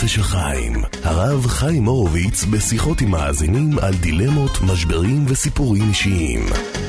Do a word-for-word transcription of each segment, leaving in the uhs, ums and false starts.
נפש החיים, הרב חיים הורוביץ בשיחות עם מאזינים על דילמות, משברים וסיפורים אישיים.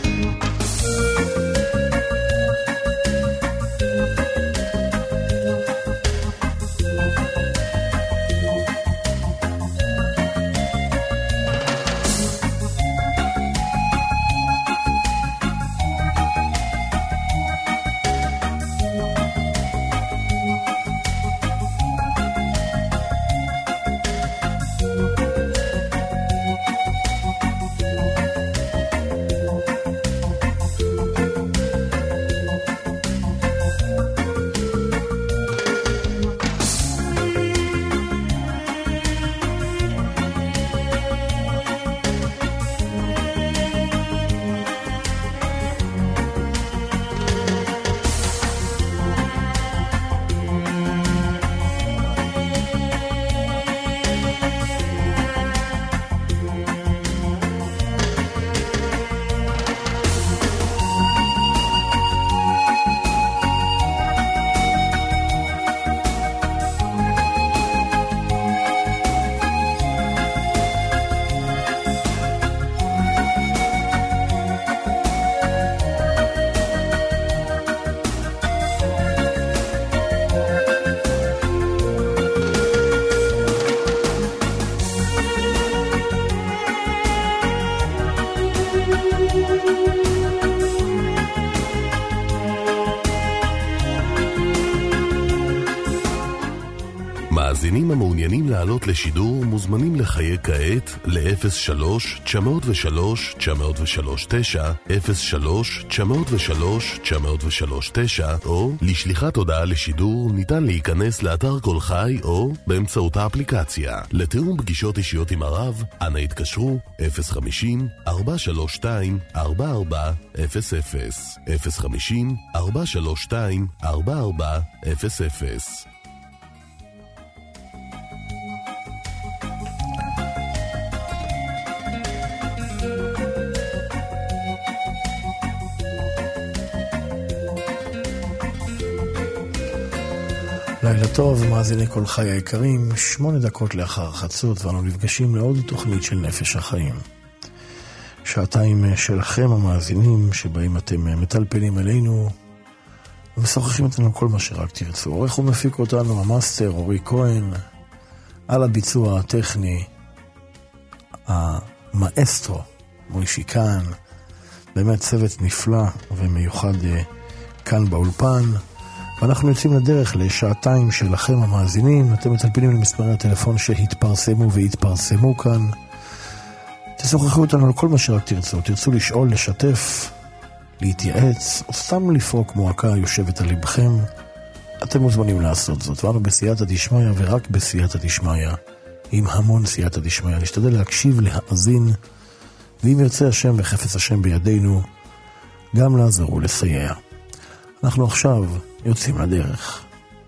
מאזינים המעוניינים לעלות לשידור מוזמנים לחיי כעת ל-אפס שלוש תשע אפס שלוש תשע אפס שלוש תשע, אפס שלוש תשע אפס שלוש תשע אפס שלוש תשע, או לשליחת הודעה לשידור ניתן להיכנס לאתר כל חי או באמצעות האפליקציה. לתיאום פגישות אישיות עם הרב, אנא התקשרו אפס חמישים ארבע שלוש שתיים ארבע ארבע אפס אפס, אפס חמישים ארבע שלוש שתיים ארבע ארבע אפס אפס. לילה טוב, מאזיני כל חי היקרים, שמונה דקות לאחר חצות ואנו נפגשים לעוד תוכנית של נפש החיים. שעתיים שלכם המאזינים שבהם אתם מטלפנים אלינו ומשוחחים איתנו כל מה שרק תרצו. עורך ומפיק אותנו המאסטר אורי כהן, על הביצוע הטכני המאסטרו מוישי כאן, באמת צוות נפלא ומיוחד כאן באולפן. ואנחנו יוצאים לדרך לשעתיים שלכם המאזינים. אתם מטלפנים למספרי הטלפון שהתפרסמו והתפרסמו כאן. תשוחחו אותנו על כל מה שרק תרצו. תרצו לשאול, לשתף, להתייעץ, או סתם לפרוק מועקה יושבת על לבכם. אתם מוזמנים לעשות זאת. ואנו בסייעתא דשמיא ורק בסייעתא דשמיא, עם המון סייעתא דשמיא. נשתדל להקשיב, להאזין, ואם ירצה השם וחפץ השם בידינו, גם לעזור ולסייע. אנחנו עכשיו יוצאים לדרך.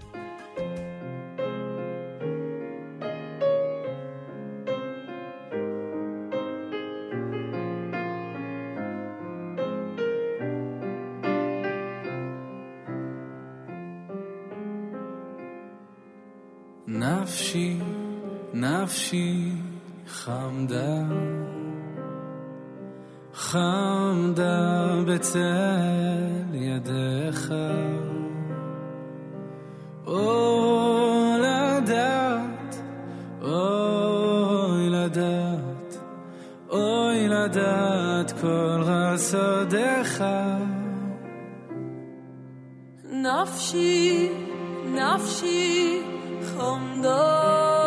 נפשי, נפשי חמדה, חמדה בצל ידיך. אוי לדעת, אוי לדעת, אוי לדעת כל רסודיך. נפשי, נפשי חמדה,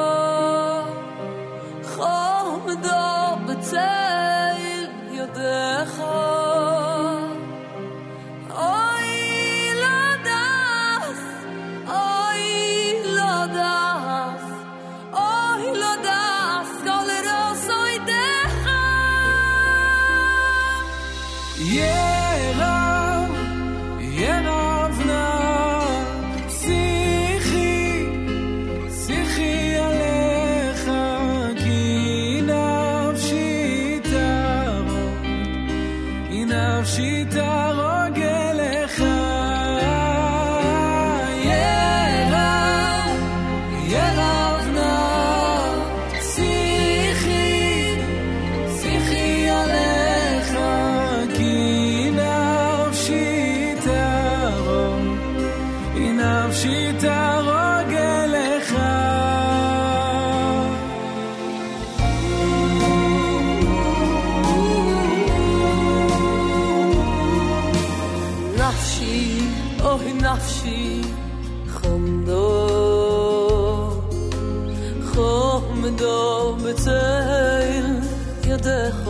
חמדה בצל ידיך. ירב נא שיחי, שיחי על נפשי תרוג אליך נפשי, אוי נפשי חומדו חומדו בצל ידך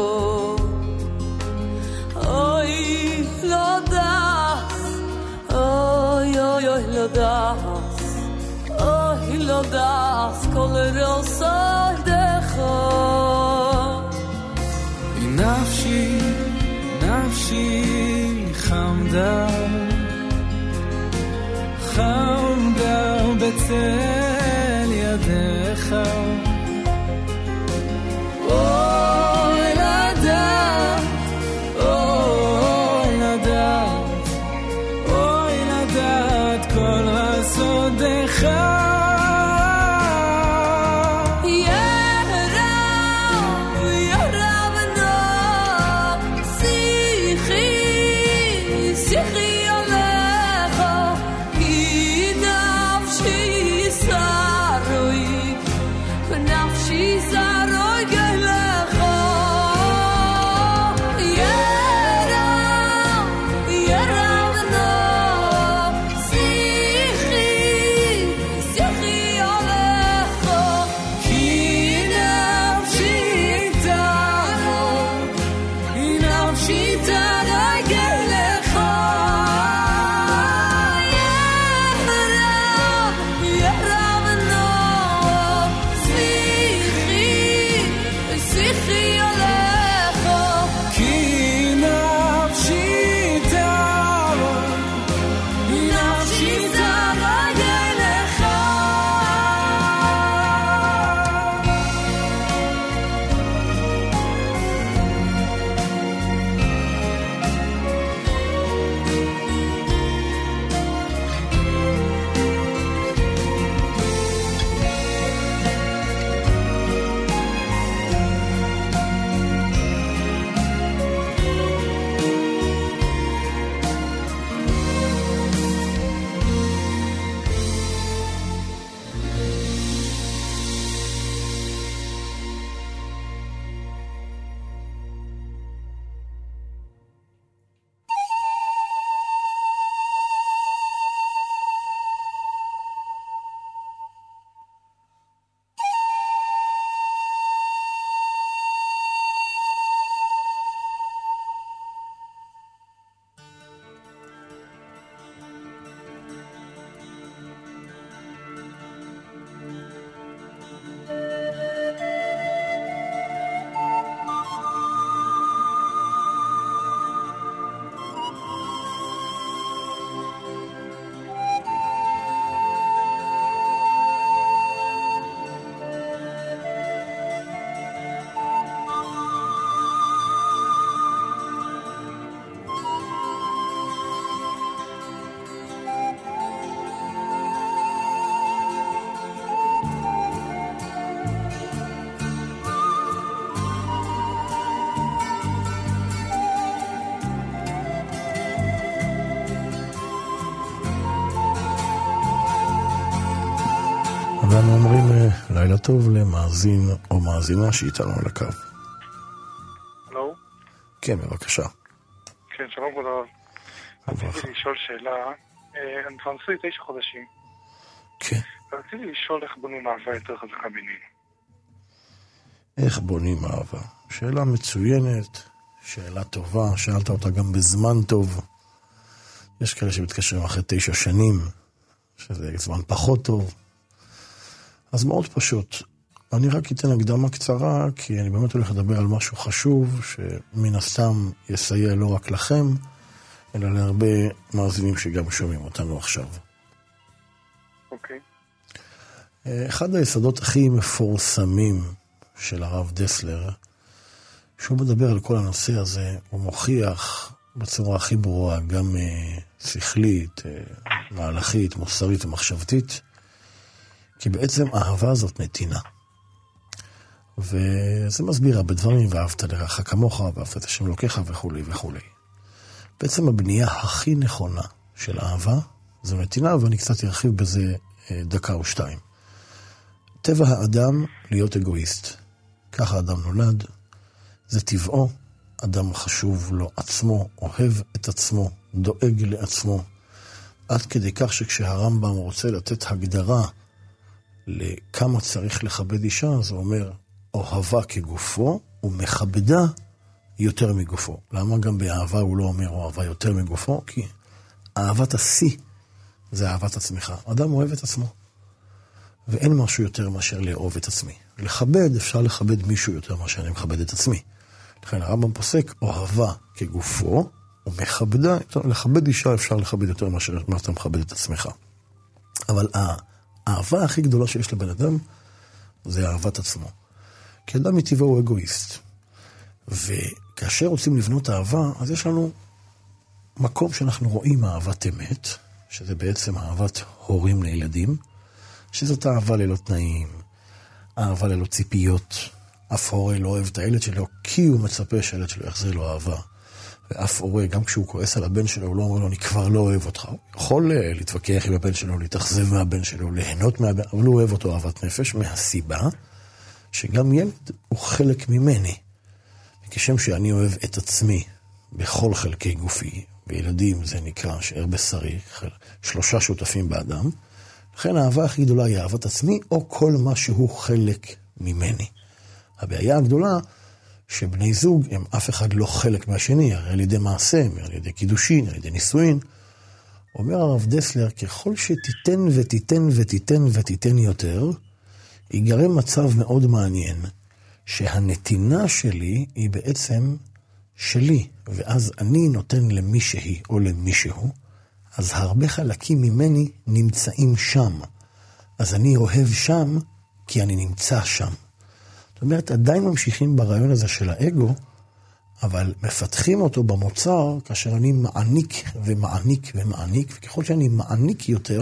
אוי לא דס אוי אוי אוי לא דס אוי לא דס כל רוסה ידך נפשי נפשי חמדה חמדה בצל ידך אוי לדעת אוי לדעת אוי לדעת כל רסודך ואנו אומרים לילה טוב למאזין או מאזינה שאיתנו על הקו. הלו? כן, בבקשה. כן, שלום כבוד הרב. רציתי לשאול שאלה, אני כבר נשוי תשע חודשים. כן. רציתי לשאול איך בונים אהבה יותר חזקה בינינו. איך בונים אהבה? שאלה מצוינת, שאלה טובה, שאלת אותה גם בזמן טוב. יש כאלה שמתקשרים אחרי תשע שנים, שזה זמן פחות טוב. אז מאוד פשוט. אני רק אתן הקדמה קצרה, כי אני באמת הולך לדבר על משהו חשוב, שמן הסתם יסייע לא רק לכם, אלא להרבה מאזינים שגם שומעים אותנו עכשיו. אוקיי. אחד היסודות הכי מפורסמים של הרב דסלר, שהוא מדבר על כל הנושא הזה, הוא מוכיח בצורה הכי ברורה, גם שכלית, מהלכית, מוסרית ומחשבתית, כי בעצם האהבה הזאת נתינה. וזה מסביר בדברים, ואהבת לרעך כמוך, ואהבת את השם אלוקיך וכו' וכו'. בעצם הבנייה הכי נכונה של אהבה זו נתינה, ואני קצת ארחיב בזה דקה או שתיים. טבע האדם להיות אגואיסט. ככה האדם נולד, זה טבעו, אדם חשוב לו עצמו, אוהב את עצמו, דואג לעצמו, עד כדי כך שכשהרמב"ם רוצה לתת הגדרה לכמה צריך לכבד אישה, זה אומר אוהבה כגופו ומכבדה יותר מגופו. למה גם באהבה הוא לא אומר אוהבה יותר מגופו? כי אהבת השיא זה אהבת עצמך. אדם אוהב את עצמו. ואין משהו יותר מאשר לאהוב את עצמי. לכבד, אפשר לכבד מישהו יותר מאשר אני מכבד את עצמי. לכן הרמב"ם פוסק אוהבה כגופו ומכבדה, לכבד אישה אפשר לכבד יותר מאשר אתה מכבד את עצמך. אבל האהבה הכי גדולה שיש לבן אדם זה אהבת עצמו. כי אדם מטבעו הוא אגואיסט. וכאשר רוצים לבנות אהבה, אז יש לנו מקום שאנחנו רואים אהבת אמת, שזה בעצם אהבת הורים לילדים, שזאת אהבה ללא תנאים, אהבה ללא ציפיות. אף הורה לא אוהב את הילד שלו, כי הוא מצפה שהילד שלו יחזיר לו אהבה. ואף הורה, גם כשהוא כועס על הבן שלו, הוא לא אומר לו, אני כבר לא אוהב אותך. הוא יכול להתווכח עם הבן שלו, להתאכזב מהבן שלו, ליהנות מהבן, אבל הוא אוהב אותו אהבת נפש, מהסיבה שגם ילד הוא חלק ממני. כשם שאני אוהב את עצמי בכל חלקי גופי, וילדים זה נקרא שאר בשרי, שלושה שותפים באדם, לכן האהבה הכי גדולה היא אהבת עצמי, או כל מה שהוא חלק ממני. הבעיה הגדולה שבני זוג הם אף אחד לא חלק מהשני, הרי על ידי מעשה, על ידי קידושין, על ידי נישואין. אומר הרב דסלר, ככל שתיתן ותיתן ותיתן ותיתן יותר, ייגרם מצב מאוד מעניין, שהנתינה שלי היא בעצם שלי, ואז אני נותן למישהי או למישהו, אז הרבה חלקים ממני נמצאים שם. אז אני אוהב שם, כי אני נמצא שם. זאת אומרת, עדיין ממשיכים ברעיון הזה של האגו, אבל מפתחים אותו במוצר, כאשר אני מעניק ומעניק ומעניק, וככל שאני מעניק יותר,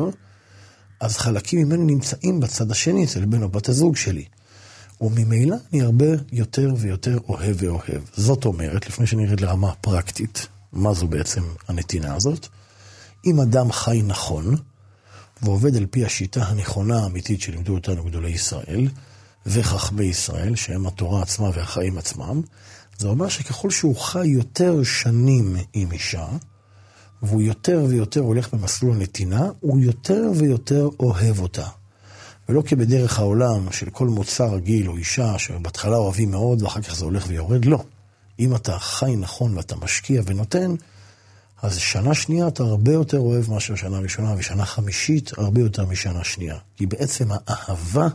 אז חלקים ממני נמצאים בצד השני, אצל בן או בת הזוג שלי. וממילא אני הרבה יותר ויותר אוהב ואוהב. זאת אומרת, לפני שנרד לרמה פרקטית, מה זו בעצם הנתינה הזאת? אם אדם חי נכון, ועובד על פי השיטה הנכונה האמיתית שלימדו אותנו גדולי ישראל, וחכמי ישראל, שהם התורה עצמה והחיים עצמם, זה אומר שככל שהוא חי יותר שנים עם אישה, והוא יותר ויותר הולך במסלול הנתינה, הוא יותר ויותר אוהב אותה. ולא כבדרך העולם של כל מוצר רגיל או אישה שבהתחלה אוהבים מאוד ואחר כך זה הולך ויורד, לא. אם אתה חי נכון ואתה משקיע ונותן, אז שנה שנייה אתה הרבה יותר אוהב מאשר שנה ראשונה, ושנה חמישית הרבה יותר משנה שנייה. כי בעצם האהבה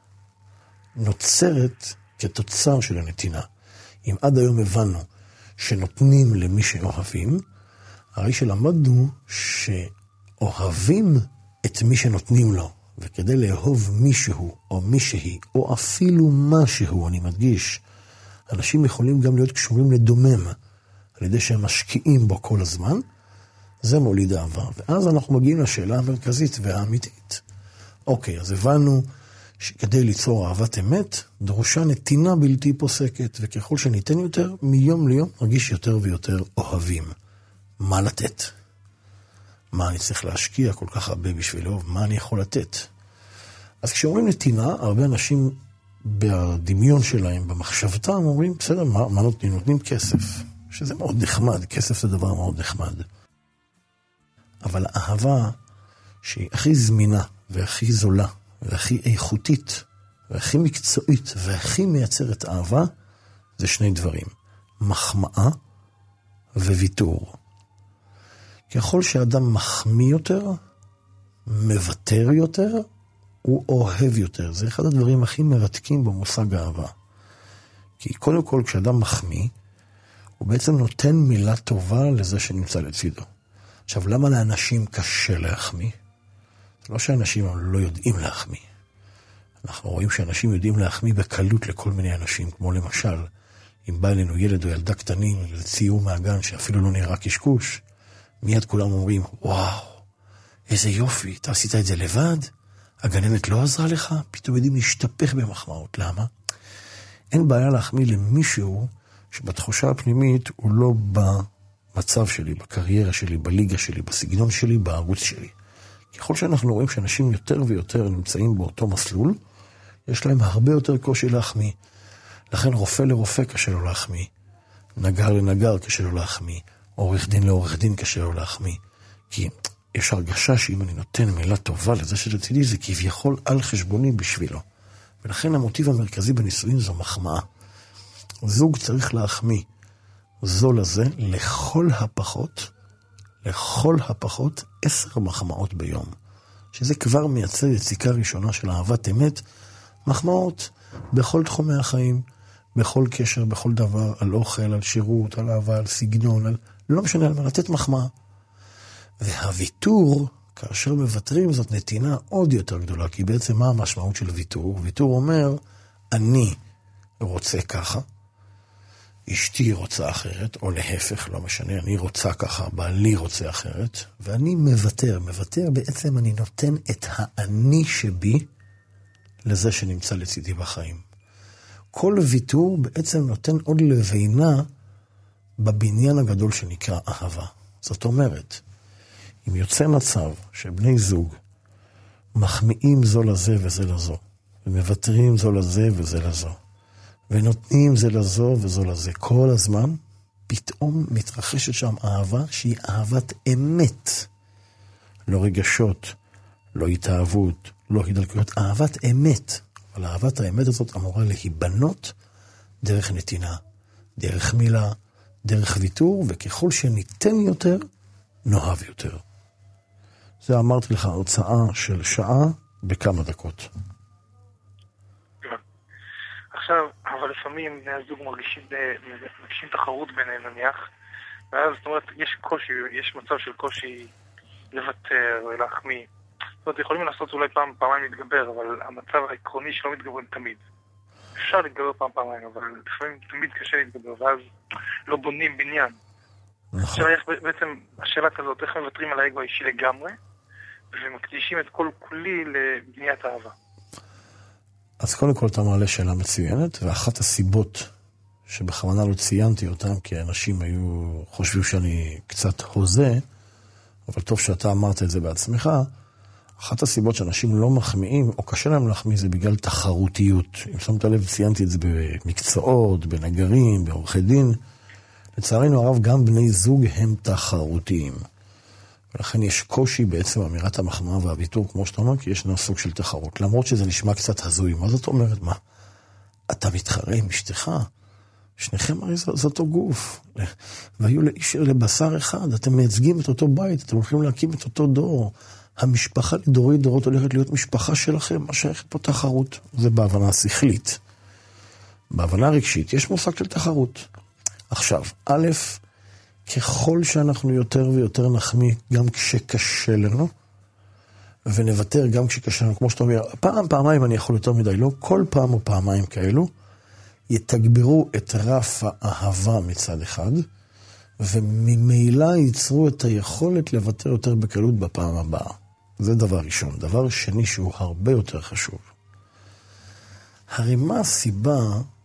נוצרת כתוצר של הנתינה. אם עד היום הבנו שנותנים למי שאוהבים, הרי שלמדנו שאוהבים את מי שנותנים לו. וכדי לאהוב מישהו או מישהי, או אפילו משהו, אני מדגיש, אנשים יכולים גם להיות קשורים לדומם, על ידי שהם משקיעים בו כל הזמן, זה מוליד אהבה. ואז אנחנו מגיעים לשאלה המרכזית והאמיתית. אוקיי, אז הבנו שכדי ליצור אהבת אמת, דרושה נתינה בלתי פוסקת, וככל שניתן יותר, מיום ליום נרגיש יותר ויותר אוהבים. מה לתת? מה אני צריך להשקיע כל כך הרבה בשבילו, מה אני יכול לתת? אז כשאומרים נתינה, הרבה אנשים בדמיון שלהם, במחשבתם, אומרים, בסדר, מה, מה נותנים? נותנים כסף, שזה מאוד נחמד, כסף זה דבר מאוד נחמד. אבל האהבה שהיא הכי זמינה, והכי זולה, והכי איכותית, והכי מקצועית, והכי מייצרת אהבה, זה שני דברים, מחמאה וויתור. ככל שאדם מחמיא יותר, מוותר יותר, הוא אוהב יותר. זה אחד הדברים הכי מרתקים במושג אהבה. כי קודם כל, כשאדם מחמיא, הוא בעצם נותן מילה טובה לזה שנמצא לצידו. עכשיו, למה לאנשים קשה להחמיא? זה לא שאנשים לא יודעים להחמיא. אנחנו רואים שאנשים יודעים להחמיא בקלות לכל מיני אנשים, כמו למשל, אם בא אלינו ילד או ילדה קטנים לציור מהגן שאפילו לא נראה קשקוש, מיד כולם אומרים, וואו, איזה יופי, אתה עשית את זה לבד? הגננת לא עזרה לך? פתאום יודעים להשתפך במחמאות. למה? אין בעיה להחמיא למישהו שבתחושה הפנימית הוא לא במצב שלי, בקריירה שלי, בליגה שלי, בסגנון שלי, בערוץ שלי. ככל שאנחנו רואים שאנשים יותר ויותר נמצאים באותו מסלול, יש להם הרבה יותר קושי להחמיא. לכן רופא לרופא קשה לו להחמיא, נגר לנגר קשה לו להחמיא, עורך דין לעורך דין קשה לו להחמיא. כי יש הרגשה שאם אני נותן מילה טובה לזה שלצידי, זה כביכול על חשבוני בשבילו. ולכן המוטיב המרכזי בנישואין זו מחמאה. זוג צריך להחמיא זו לזה לכל הפחות, לכל הפחות עשר מחמאות ביום. שזה כבר מייצר יציקה ראשונה של אהבת אמת, מחמאות בכל תחומי החיים, בכל קשר, בכל דבר, על אוכל, על שירות, על אהבה, על סגנון, על... לא משנה, על מה לתת מחמאה. והוויתור, כאשר מוותרים, זאת נתינה עוד יותר גדולה, כי בעצם מה המשמעות של ויתור? ויתור אומר, אני רוצה ככה, אשתי רוצה אחרת, או להפך, לא משנה, אני רוצה ככה, בעלי רוצה אחרת, ואני מוותר. מוותר בעצם אני נותן את האני שבי לזה שנמצא לצידי בחיים. כל ויתור בעצם נותן עוד לבינה בבניין הגדול שנקרא אהבה. זאת אומרת, אם יוצא מצב שבני זוג מחמיאים זו לזה וזה לזו, ומוותרים זו לזה וזה לזו, ונותנים זה לזו וזו לזה כל הזמן, פתאום מתרחשת שם אהבה שהיא אהבת אמת. לא רגשות, לא התאהבות, לא הידלקויות, אהבת אמת. אבל אהבת האמת הזאת אמורה להיבנות דרך נתינה, דרך מילה, דרך ויתור, וככל שניתן יותר, נאהב יותר. זה אמרתי לך הרצאה של שעה בכמה דקות. עכשיו, אבל לפעמים בני הזוג מרגישים, מרגישים תחרות ביניהם נניח, ואז זאת אומרת, יש קושי, יש מצב של קושי לוותר ולהחמיא. זאת אומרת, יכולים לעשות אולי פעם, פעמיים להתגבר, אבל המצב העקרוני שלא מתגברים תמיד. אפשר להתגבר פעם, פעמיים, אבל לפעמים תמיד קשה להתגבר, ואז לא בונים בניין. נכון. בעצם השאלה כזאת, איך מוותרים על האגו האישי לגמרי, ומקדישים את כל כולי לבניית אהבה. אז קודם כל אתה מעלה שאלה מצוינת, ואחת הסיבות שבכוונה לא ציינתי אותם, כי האנשים היו חושבים שאני קצת הוזה, אבל טוב שאתה אמרת את זה בעצמך, אחת הסיבות שאנשים לא מחמיאים, או קשה להם להחמיא, זה בגלל תחרותיות. אם שמת לב, ציינתי את זה במקצועות, בנגרים, בעורכי דין. לצערנו הרב, גם בני זוג הם תחרותיים. ולכן יש קושי בעצם אמירת המחמאה והוויתור, כמו שאתה אומר, כי יש סוג של תחרות. למרות שזה נשמע קצת הזוי. מה זאת אומרת? מה? אתה מתחרה עם אשתך? שניכם הרי זה אותו גוף. והיו לאיש לבשר אחד. אתם מייצגים את אותו בית. אתם הולכים להקים את אותו דור. המשפחה לדורי דורות הולכת להיות משפחה שלכם. מה שייכת פה תחרות? זה בהבנה שכלית. בהבנה רגשית יש מושג של תחרות. עכשיו, א', ככל שאנחנו יותר ויותר נחמיא גם כשקשה לנו, ונוותר גם כשקשה לנו, כמו שאתה אומר, פעם, פעמיים אני יכול יותר מדי, לא כל פעם או פעמיים כאלו, יתגברו את רף האהבה מצד אחד, וממילא ייצרו את היכולת לוותר יותר בקלות בפעם הבאה. זה דבר ראשון. דבר שני שהוא הרבה יותר חשוב. הרי מה הסיבה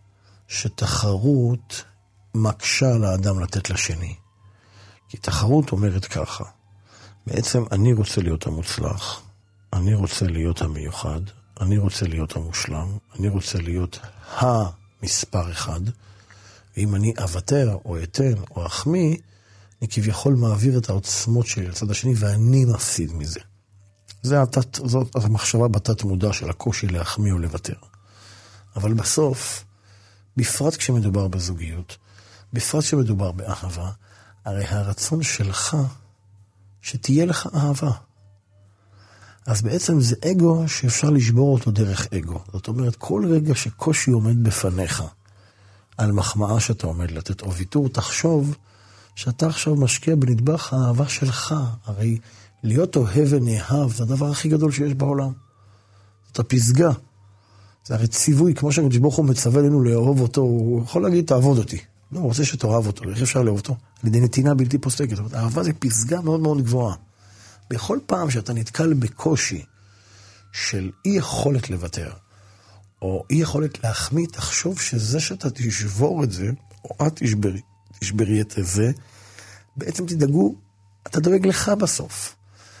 שתחרות מקשה לאדם לתת לשני? כי תחרות אומרת ככה, בעצם אני רוצה להיות המוצלח, אני רוצה להיות המיוחד, אני רוצה להיות המושלם, אני רוצה להיות המספר אחד, ואם אני אוותר או אתן או אחמיא, אני כביכול מעביר את העוצמות שלי לצד השני, ואני מפסיד מזה. זה התת, זאת המחשבה בתת מודע של הקושי להחמיא או לוותר. אבל בסוף, בפרט כשמדובר בזוגיות, בפרט כשמדובר באהבה, הרי הרצון שלך שתהיה לך אהבה. אז בעצם זה אגו שאפשר לשבור אותו דרך אגו. זאת אומרת, כל רגע שקושי עומד בפניך, על מחמאה שאתה עומד לתת, או ויתור, תחשוב שאתה עכשיו משקיע בנדבך האהבה שלך. הרי להיות אוהב ונאהב זה הדבר הכי גדול שיש בעולם. זאת הפסגה. זה הרי ציווי, כמו שהקדוש ברוך הוא מצווה לנו לאהוב אותו, הוא יכול להגיד, תעבוד אותי. לא, הוא רוצה שתאהב אותו. איך אפשר לאהוב אותו? על ידי נתינה בלתי פוסקת. זאת אומרת, אהבה זה פסגה מאוד מאוד גבוהה. בכל פעם שאתה נתקל בקושי של אי יכולת לוותר, או אי יכולת להחמיא, תחשוב שזה שאתה תשבור את זה, או את תשברי, תשברי את זה, בעצם תדאגו, אתה דואג לך בסוף.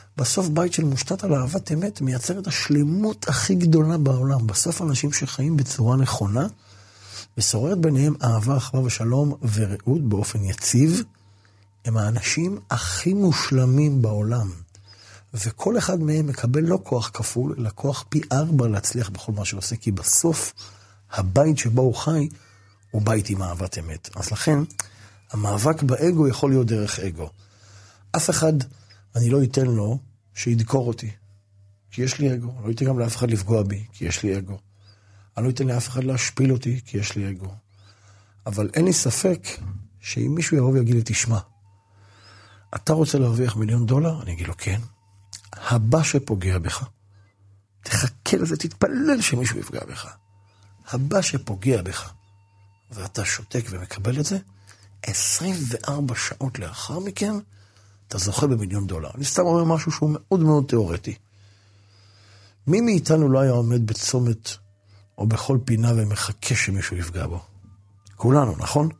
בסוף בית של מושתת על אהבת אמת מייצר את השלמות הכי גדולה בעולם. בסוף אנשים שחיים בצורה נכונה, ושוררת ביניהם אהבה, אחווה ושלום ורעות באופן יציב, הם האנשים הכי מושלמים בעולם. וכל אחד מהם מקבל לא כוח כפול, אלא כוח פי ארבע להצליח בכל מה שעושה, כי בסוף הבית שבו הוא חי הוא בית עם אהבת אמת. אז לכן, המאבק באגו יכול להיות דרך אגו. אף אחד, אני לא אתן לו שידקור אותי, כי יש לי אגו. לא אתן גם לאף אחד לפגוע בי, כי יש לי אגו. אני לא אתן לאף אחד להשפיל אותי, כי יש לי אגו. אבל אין לי ספק שאם מישהו יבוא ויגיד לי, תשמע, אתה רוצה להרוויח מיליון דולר? אני אגיד לו, כן. הבא שפוגע בך, תחכה לזה, תתפלל שמישהו יפגע בך. הבא שפוגע בך, ואתה שותק ומקבל את זה, עשרים וארבע שעות לאחר מכן, אתה זוכה במיליון דולר. אני סתם אומר משהו שהוא מאוד מאוד תיאורטי. מי מאיתנו לא היה עומד בצומת או בכל פינה ומחכה שמישהו יפגע בו? כולנו, נכון?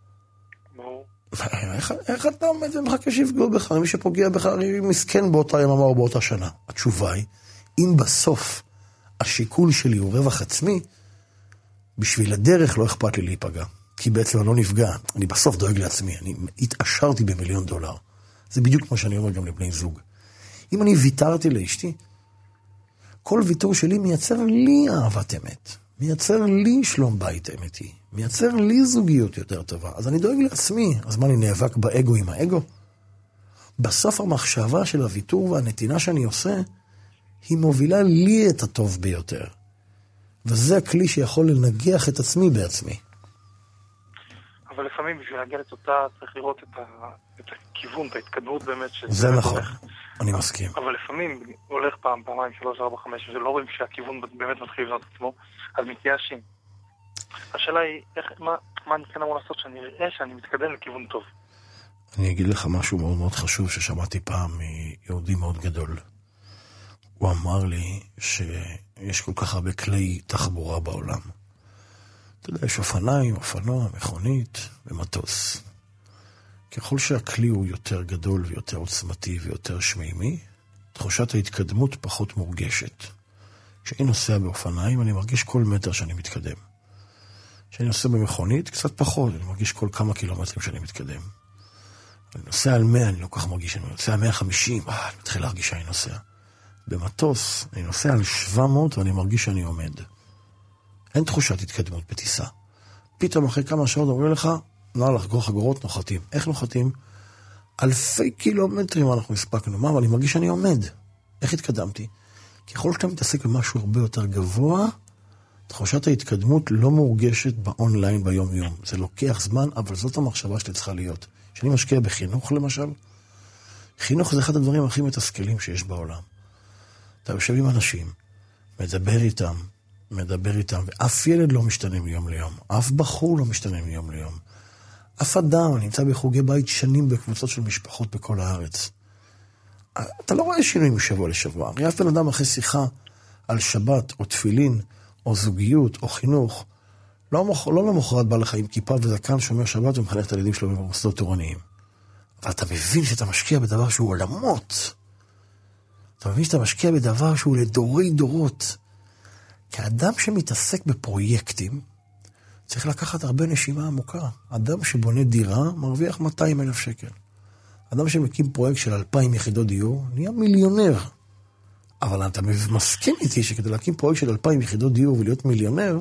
איך, איך אתה עומד ומחכה שיפגעו בך? מי שפוגע בך הרי מסכן באותה יממה או באותה שנה. התשובה היא, אם בסוף השיקול שלי הוא רווח עצמי, בשביל הדרך לא אכפת לי להיפגע. כי בעצם אני לא נפגע. אני בסוף דואג לעצמי. אני התעשרתי במיליון דולר. זה בדיוק מה שאני אומר גם לבני זוג. אם אני ויתרתי לאשתי, כל ויתור שלי מייצר לי אהבת אמת. מייצר לי שלום בית אמיתי. מייצר לי זוגיות יותר טובה. אז אני דואג לעצמי. אז מה, אני נאבק באגו עם האגו? בסוף המחשבה של הוויתור והנתינה שאני עושה, היא מובילה לי את הטוב ביותר. וזה הכלי שיכול לנגח את עצמי בעצמי. אבל לפעמים בשביל להגיע לתוצאה צריך לראות את, ה... את הכיוון, את ההתקדמות באמת. זה נכון, הולך. אני מסכים. אבל לפעמים הולך פעם, פעמיים, שלוש, ארבע, חמש, ולא רואים שהכיוון באמת מתחיל לבנות עצמו, אז מתייאשים. השאלה היא, איך, מה, מה אני כן אמור לעשות שאני אראה שאני מתקדם לכיוון טוב? אני אגיד לך משהו מאוד מאוד חשוב ששמעתי פעם מיהודי מאוד גדול. הוא אמר לי שיש כל כך הרבה כלי תחבורה בעולם. אתה יודע, יש אופניים, אופנוע, מכונית ומטוס. ככל שהכלי הוא יותר גדול ויותר עוצמתי ויותר שמימי, תחושת ההתקדמות פחות מורגשת. כשאני נוסע באופניים, אני מרגיש כל מטר שאני מתקדם. כשאני נוסע במכונית, קצת פחות, אני מרגיש כל כמה קילומטרים שאני מתקדם. אני נוסע על מאה, אני לא כך מרגיש, אני נוסע על מאה וחמישים, אה, אני מתחיל להרגיש שאני נוסע. במטוס, אני נוסע על שבע מאות ואני מרגיש שאני עומד. אין תחושת התקדמות בטיסה. פתאום אחרי כמה שעות אומרים לך, נע לחגור חגורות, נוחתים. איך נוחתים? אלפי קילומטרים אנחנו הספקנו. מה? אבל אני מרגיש שאני עומד. איך התקדמתי? ככל שאתה מתעסק במשהו הרבה יותר גבוה, תחושת ההתקדמות לא מורגשת באונליין ביום יום. זה לוקח זמן, אבל זאת המחשבה שלי צריכה להיות. כשאני משקיע בחינוך למשל, חינוך זה אחד הדברים הכי מתסכלים שיש בעולם. אתה יושב עם אנשים, מדבר איתם, מדבר איתם, ואף ילד לא משתנה מיום ליום, אף בחור לא משתנה מיום ליום. אף אדם נמצא בחוגי בית שנים בקבוצות של משפחות בכל הארץ. אתה לא רואה שינוי משבוע לשבוע. הרי אף בן אדם אחרי שיחה על שבת או תפילין או זוגיות או חינוך, לא, מוח, לא למחרת בא לך עם כיפה וזקן שומר שבת ומחנך את הילדים שלו במוסדות תורניים. אבל אתה מבין שאתה משקיע בדבר שהוא עולמות. אתה מבין שאתה משקיע בדבר שהוא לדורי דורות. כאדם שמתעסק בפרויקטים, צריך לקחת הרבה נשימה עמוקה. אדם שבונה דירה מרוויח מאתיים אלף שקל. אדם שמקים פרויקט של אלפיים יחידות דיור, נהיה מיליונר. אבל אתה מסכים איתי שכדי להקים פרויקט של אלפיים יחידות דיור ולהיות מיליונר,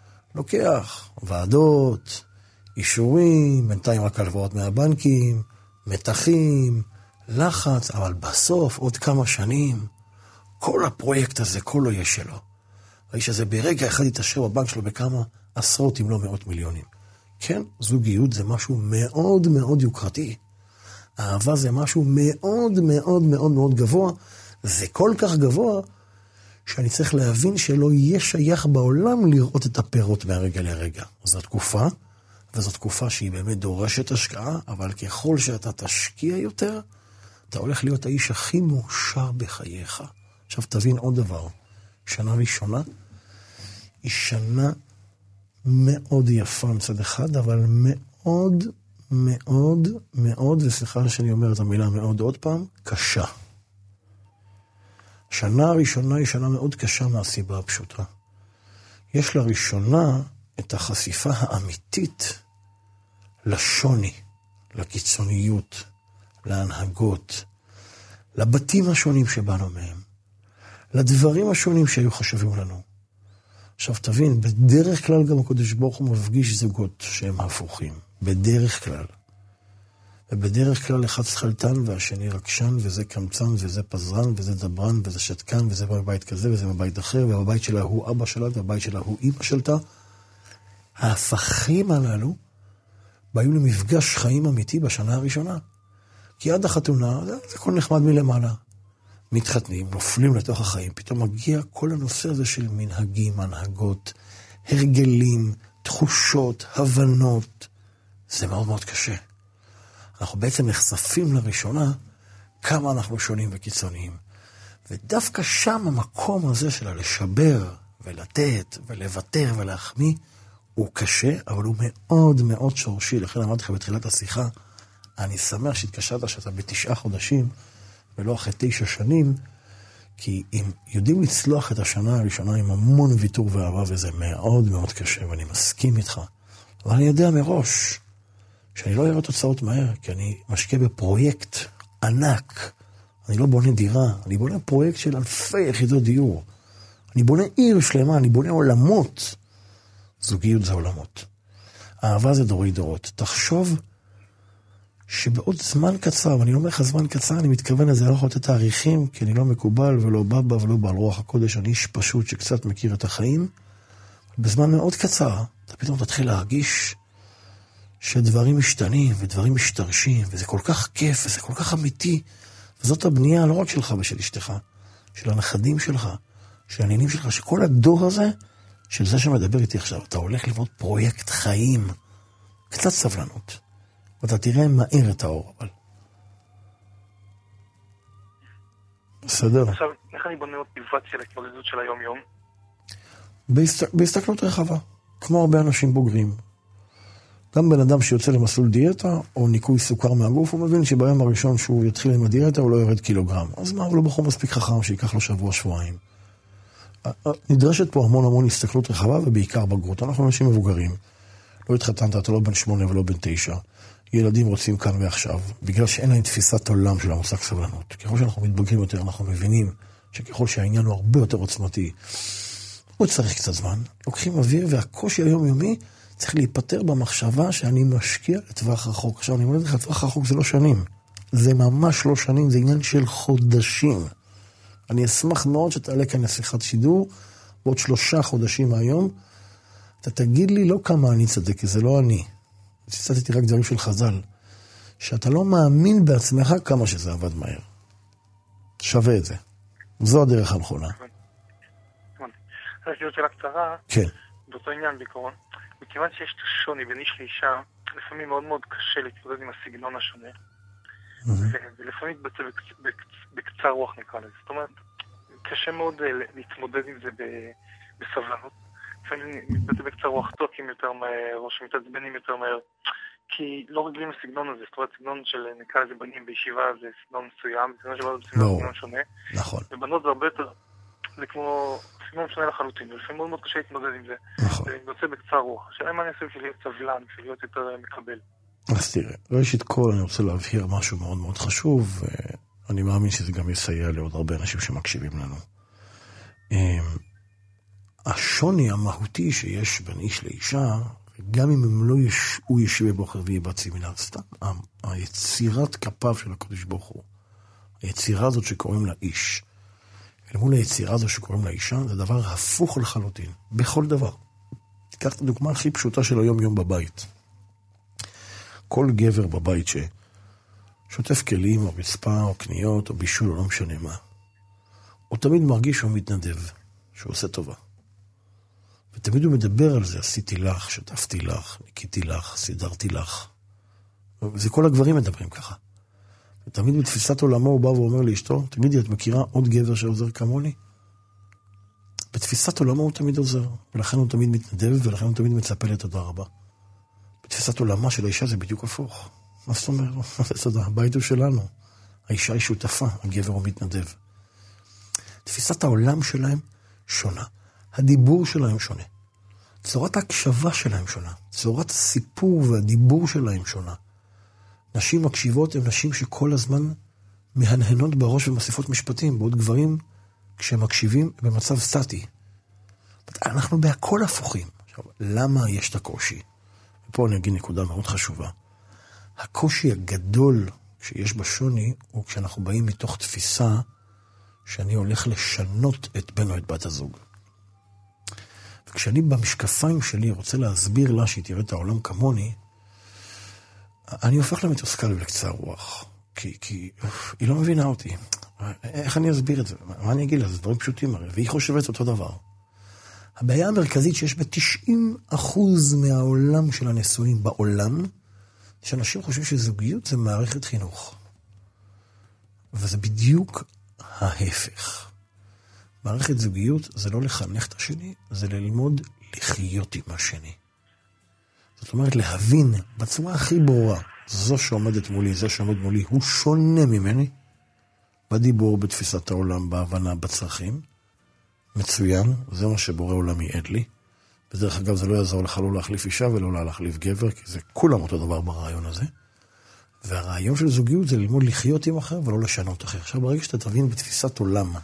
לוקח ועדות, אישורים, בינתיים רק הלוואות מהבנקים, מתחים, לחץ, אבל בסוף עוד כמה שנים, כל הפרויקט הזה, כל לא יש שלו. האיש הזה ברגע אחד יתאשר בבנק שלו בכמה עשרות אם לא מאות מיליונים. כן, זוגיות זה משהו מאוד מאוד יוקרתי. אהבה זה משהו מאוד מאוד מאוד מאוד גבוה. זה כל כך גבוה שאני צריך להבין שלא יהיה שייך בעולם לראות את הפירות מהרגע לרגע. זו תקופה, וזו תקופה שהיא באמת דורשת השקעה, אבל ככל שאתה תשקיע יותר, אתה הולך להיות האיש הכי מאושר בחייך. עכשיו תבין עוד דבר. שנה ראשונה היא שנה מאוד יפה מצד אחד, אבל מאוד מאוד מאוד, וסליחה שאני אומר את המילה מאוד עוד פעם, קשה. השנה הראשונה היא שנה מאוד קשה מהסיבה הפשוטה. יש לראשונה את החשיפה האמיתית לשוני, לקיצוניות, להנהגות, לבתים השונים שבאנו מהם, לדברים השונים שהיו חשובים לנו. עכשיו תבין, בדרך כלל גם הקדוש ברוך הוא מפגיש זוגות שהם הפוכים, בדרך כלל. ובדרך כלל אחד שחלטן והשני רגשן, וזה קמצן וזה פזרן וזה דברן וזה שתקן וזה בבית כזה וזה בבית אחר, ובבית שלה הוא אבא שלה והבית שלה הוא אמא שלתה. ההפכים הללו באו למפגש חיים אמיתי בשנה הראשונה. כי עד החתונה זה, זה כל נחמד מלמעלה. מתחתנים, נופלים לתוך החיים, פתאום מגיע כל הנושא הזה של מנהגים, הנהגות, הרגלים, תחושות, הבנות. זה מאוד מאוד קשה. אנחנו בעצם נחשפים לראשונה כמה אנחנו שונים וקיצוניים. ודווקא שם המקום הזה של לשבר ולתת ולוותר ולהחמיא, הוא קשה, אבל הוא מאוד מאוד שורשי. לכן אמרתי לך בתחילת השיחה, אני שמח שהתקשרת שאתה בתשעה חודשים, ולא אחרי תשע שנים, כי אם יודעים לצלוח את השנה הראשונה עם המון ויתור ואהבה, וזה מאוד מאוד קשה, ואני מסכים איתך. אבל אני יודע מראש, שאני לא אראה תוצאות מהר, כי אני משקיע בפרויקט ענק. אני לא בונה דירה, אני בונה פרויקט של אלפי יחידות דיור. אני בונה עיר שלמה, אני בונה עולמות. זוגיות זה עולמות. אהבה זה דורי דורות. תחשוב שבעוד זמן קצר, ואני לא אומר לך זמן קצר, אני מתכוון לזה, אני לא יכול לתת תאריכים, כי אני לא מקובל ולא בבא ולא בעל רוח הקודש, אני איש פשוט שקצת מכיר את החיים. בזמן מאוד קצר, אתה פתאום תתחיל להרגיש שדברים משתנים ודברים משתרשים, וזה כל כך כיף וזה כל כך אמיתי, וזאת הבנייה לא רק שלך ושל אשתך, של הנכדים שלך, של הנינים שלך, שכל הדור הזה, של זה שמדבר איתי עכשיו, אתה הולך לבנות פרויקט חיים, קצת סבלנות, ואתה תראה מהר את האור, אבל. בסדר. עכשיו, איך אני בונה מוטיבציה להתמודדות של היום-יום? בהסת... בהסתכלות רחבה, כמו הרבה אנשים בוגרים. גם בן אדם שיוצא למסלול דיאטה, או ניקוי סוכר מהגוף, הוא מבין שביום הראשון שהוא יתחיל עם הדיאטה, הוא לא יורד קילוגרם. אז מה, הוא לא בחור מספיק חכם שיקח לו שבוע, שבועיים. נדרשת פה המון המון הסתכלות רחבה, ובעיקר בגרות. אנחנו אנשים מבוגרים. לא התחתנת, אתה לא בן שמונה ולא בן תשע. ילדים רוצים כאן ועכשיו, בגלל שאין להם תפיסת עולם של המושג סבלנות. ככל שאנחנו מתבגרים יותר, אנחנו מבינים שככל שהעניין הוא הרבה יותר עוצמתי, הוא צריך קצת זמן. לוקחים אוויר, והקושי היומיומי צריך להיפטר במחשבה שאני משקיע לטווח רחוק. עכשיו, אני אומר לך, לטווח רחוק זה לא שנים. זה ממש לא שנים, זה עניין של חודשים. אני אשמח מאוד שתעלה כאן לשיחת שידור, בעוד שלושה חודשים מהיום, אתה תגיד לי לא כמה אני צדק, כי זה לא אני. ציטטתי רק דברים של חז"ל, שאתה לא מאמין בעצמך כמה שזה עבד מהר. שווה את זה. זו הדרך הנכונה. אז יש שאלה קצרה. כן. באותו עניין בעיקרון, מכיוון שיש את השוני בין איש לאישה, לפעמים מאוד מאוד קשה להתמודד עם הסגנון השונה, ולפעמים בקצר רוח נקרא לזה. זאת אומרת, קשה מאוד להתמודד עם זה בסבלנות. לפעמים מתבטא בקצר רוח טוקים יותר מהר, או שמתעצבנים יותר מהר, כי לא רגילים לסגנון הזה. זאת אומרת, סגנון של נקרא לזה בנים בישיבה זה סגנון מסוים, סגנון שבא זה סגנון שונה. נכון. ובנות זה הרבה יותר, זה כמו סגנון שונה לחלוטין, ולפעמים מאוד מאוד קשה להתמודד עם זה. נכון. זה מתבטא בקצר רוח. השאלה מה אני אעשה בשביל להיות סבלן, בשביל להיות יותר מקבל. אז תראה, ראשית כל אני רוצה להבהיר משהו מאוד מאוד חשוב, ואני מאמין שזה גם יסייע לעוד הרבה אנשים שמקשיבים לנו. השוני המהותי שיש בין איש לאישה, גם אם הם לא ישעו ישבי בוחר ויהיה סמינר, סתם, היצירת כפיו של הקדוש ברוך הוא, היצירה הזאת שקוראים לה איש, אל מול היצירה הזאת שקוראים לה אישה, זה דבר הפוך לחלוטין, בכל דבר. תיקח את הדוגמה הכי פשוטה של היום יום בבית. כל גבר בבית ששוטף כלים או רצפה או קניות או בישול או לא משנה מה, הוא תמיד מרגיש שהוא מתנדב, שהוא עושה טובה. ותמיד הוא מדבר על זה, עשיתי לך, שטפתי לך, ניקיתי לך, סידרתי לך. וזה כל הגברים מדברים ככה. ותמיד בתפיסת עולמו הוא בא ואומר לאשתו, תמיד את מכירה עוד גבר שעוזר כמוני? בתפיסת עולמו הוא תמיד עוזר, ולכן הוא תמיד מתנדב, ולכן הוא תמיד מצפה לתודה רבה. בתפיסת עולמה של האישה זה בדיוק הפוך. מה זאת אומרת? הבית הוא שלנו. האישה היא שותפה, הגבר הוא מתנדב. תפיסת העולם שלהם שונה. הדיבור שלהם שונה. צורת ההקשבה שלהם שונה. צורת הסיפור והדיבור שלהם שונה. נשים מקשיבות הן נשים שכל הזמן מהנהנות בראש ומוסיפות משפטים, בעוד גברים כשהם מקשיבים במצב סטטי. אנחנו בהכל הפוכים. עכשיו, למה יש את הקושי? ופה אני אגיד נקודה מאוד חשובה. הקושי הגדול שיש בשוני הוא כשאנחנו באים מתוך תפיסה שאני הולך לשנות את בן או את בת הזוג. וכשאני במשקפיים שלי רוצה להסביר לה שהיא תראה את העולם כמוני, אני הופך למתוסכל ולקצר רוח. כי, כי היא לא מבינה אותי. איך אני אסביר את זה? מה אני אגיד לה? זה דברים פשוטים הרי. והיא חושבת אותו דבר. הבעיה המרכזית שיש ב-תשעים אחוז מהעולם של הנשואים בעולם, שאנשים חושבים שזוגיות זה מערכת חינוך. וזה בדיוק ההפך. מערכת זוגיות זה לא לחנך את השני, זה ללמוד לחיות עם השני. זאת אומרת, להבין בצורה הכי ברורה, זו שעומדת מולי, זה שעומד מולי, הוא שונה ממני, בדיבור, בתפיסת העולם, בהבנה, בצרכים. מצוין, זה מה שבורא עולם ייעד לי. בדרך אגב, זה לא יעזור לך לא להחליף אישה ולא להחליף גבר, כי זה כולם אותו דבר ברעיון הזה. והרעיון של זוגיות זה ללמוד לחיות עם אחר ולא לשנות אחר. עכשיו, ברגע שאתה תבין בתפיסת עולם,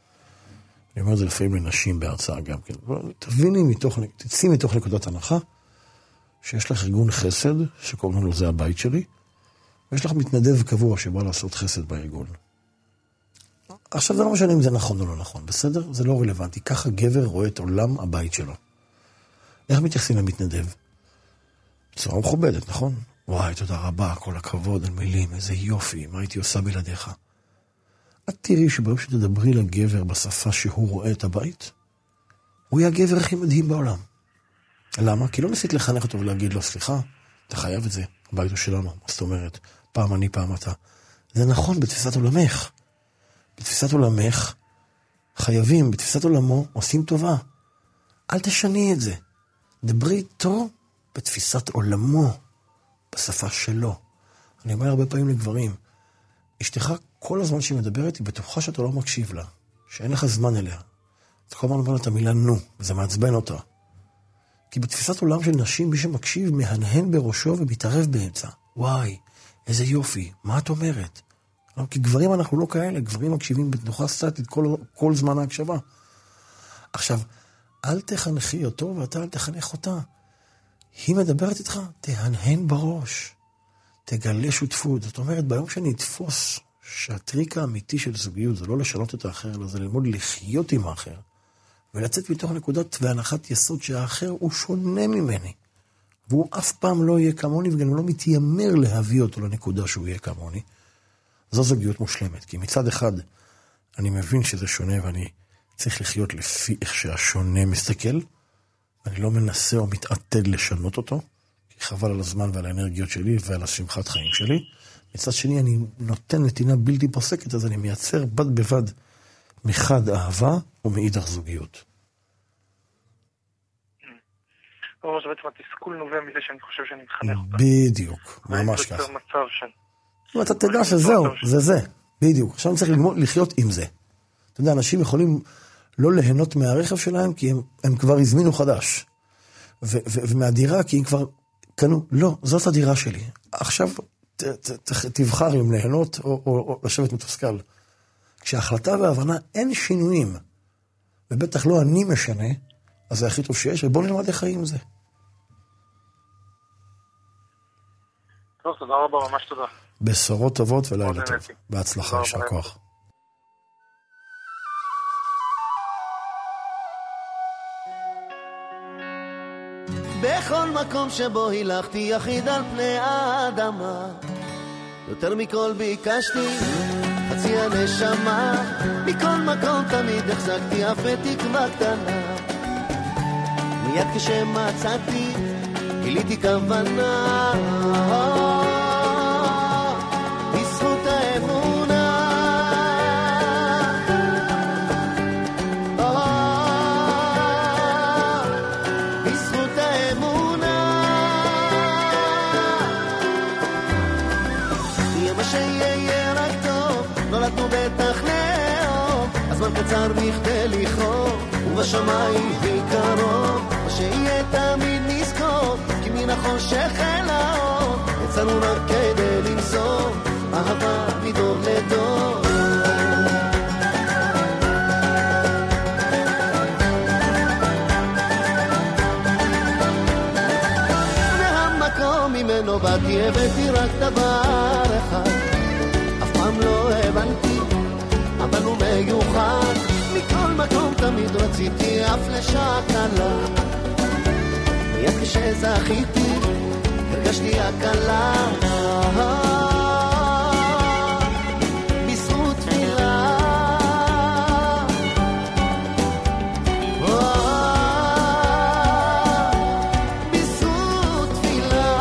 אני אומר את זה לפעמים לנשים בהרצאה גם כן, תביני מתוך, תצאי מתוך נקודת הנחה, שיש לך ארגון חסד, שקוראים לו זה הבית שלי, ויש לך מתנדב קבוע שבא לעשות חסד בארגון. עכשיו זה לא משנה אם זה נכון או לא נכון, בסדר? זה לא רלוונטי. ככה גבר רואה את עולם הבית שלו. איך מתייחסים למתנדב? בצורה מכובדת, נכון? וואי, תודה רבה, כל הכבוד, על מילים, איזה יופי, מה הייתי עושה בלעדיך? את תראי שביום שתדברי לגבר בשפה שהוא רואה את הבית, הוא יהיה הגבר הכי מדהים בעולם. למה? כי לא ניסית לחנך אותו ולהגיד לו, סליחה, אתה חייב את זה, הבית הוא שלנו, מה זאת אומרת? פעם אני, פעם אתה. זה נכון בתפיסת עולמך. בתפיסת עולמך, חייבים, בתפיסת עולמו, עושים טובה. אל תשני את זה. דברי איתו בתפיסת עולמו, בשפה שלו. אני אומר הרבה פעמים לגברים, אשתך כל הזמן שהיא מדברת, היא בטוחה שאתה לא מקשיב לה, שאין לך זמן אליה. אתה כל הזמן אומר לה את המילה נו, וזה מעצבן אותה. כי בתפיסת עולם של נשים, מי שמקשיב מהנהן בראשו ומתערב באמצע. וואי, איזה יופי, מה את אומרת? כי גברים אנחנו לא כאלה, גברים מקשיבים בתנוחה סטטית כל, כל זמן ההקשבה. עכשיו, אל תחנכי אותו ואתה אל תחנך אותה. היא מדברת איתך, תהנהן בראש. תגלה שותפות. זאת אומרת, ביום שאני אתפוס שהטריק האמיתי של זוגיות זה לא לשנות את האחר, אלא זה ללמוד לחיות עם האחר. ולצאת מתוך נקודת והנחת יסוד שהאחר הוא שונה ממני. והוא אף פעם לא יהיה כמוני, וגם הוא לא מתיימר להביא אותו לנקודה שהוא יהיה כמוני. זו זוגיות מושלמת. כי מצד אחד, אני מבין שזה שונה, ואני צריך לחיות לפי איך שהשונה מסתכל, ואני לא מנסה או מתעתד לשנות אותו, כי חבל על הזמן ועל האנרגיות שלי ועל השמחת חיים שלי. מצד שני, אני נותן נתינה בלתי פוסקת, אז אני מייצר בד בבד מחד אהבה ומאידך זוגיות. או שבעצם התסכול נובע מזה שאני חושב שאני מתחנך אותה. בדיוק, ממש ככה. מצב של... אם אתה תדע שזהו, זה זה, בדיוק. עכשיו אני צריך ללמוד לחיות עם זה. אתה יודע, אנשים יכולים לא ליהנות מהרכב שלהם, כי הם, הם כבר הזמינו חדש. ו, ו, ומהדירה, כי הם כבר קנו, לא, זאת הדירה שלי. עכשיו ת, ת, ת, תבחר אם ליהנות או, או, או לשבת מתוסכל. כשההחלטה וההבנה אין שינויים, ובטח לא אני משנה, אז זה הכי טוב שיש, ובוא נלמד איך חיים עם זה. טוב, תודה רבה, ממש תודה. בשורות טובות ולילה טוב. בהצלחה, יישר כוח. בכל מקום שבו הילכתי יחיד על פני האדמה, יותר מכל ביקשתי חצי הנשמה, מכל מקום תמיד החזקתי אף בתקווה קטנה, מיד כשמצאתי גיליתי כוונה, בזכות האמונה, בזכות האמונה, יהיה מה שיהיה רק טוב, נולדנו בטח לאהוב, אז הזמן קצר בכדי לכרות, ובשמיים היא קרוב, מה שיהיה תמיד נזכור, כי מן החושך אל האור, יצאנו רק כדי למסור, אהבה מדור לדור. והמקום ממנו באתי הבאתי רק דבר אחד, אף פעם לא הבנתי, אבל הוא מיוחד, מכל מקום תמיד רציתי אף לשעה קלה, מיד כשזכיתי הרגשתי הקלה, בזכות תפילה, בזכות תפילה,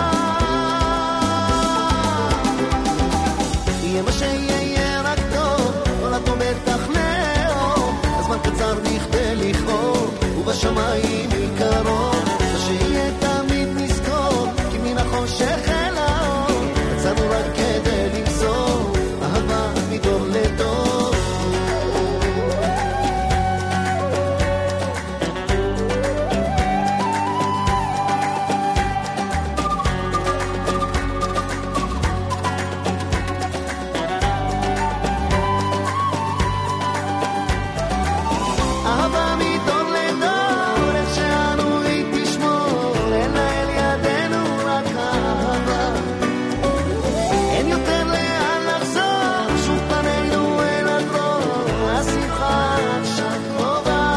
יהיה מה שיהיה רק טוב, לא לטוב בטח לאור, הזמן קצר בכדי לכאוב, ובשמיים יקרוב, מה שיהיה תמיד נזכור, כי מן החושך אל האור, יצאנו רק כדי למסור, אהבה מדור לדור. אהבה מדור לדור, איך שאנו היא תשמור, אין אל ידינו רק אהבה, אין יותר לאן לחזור, שוב פנינו אל הדרור, השמחה עכשיו קרובה.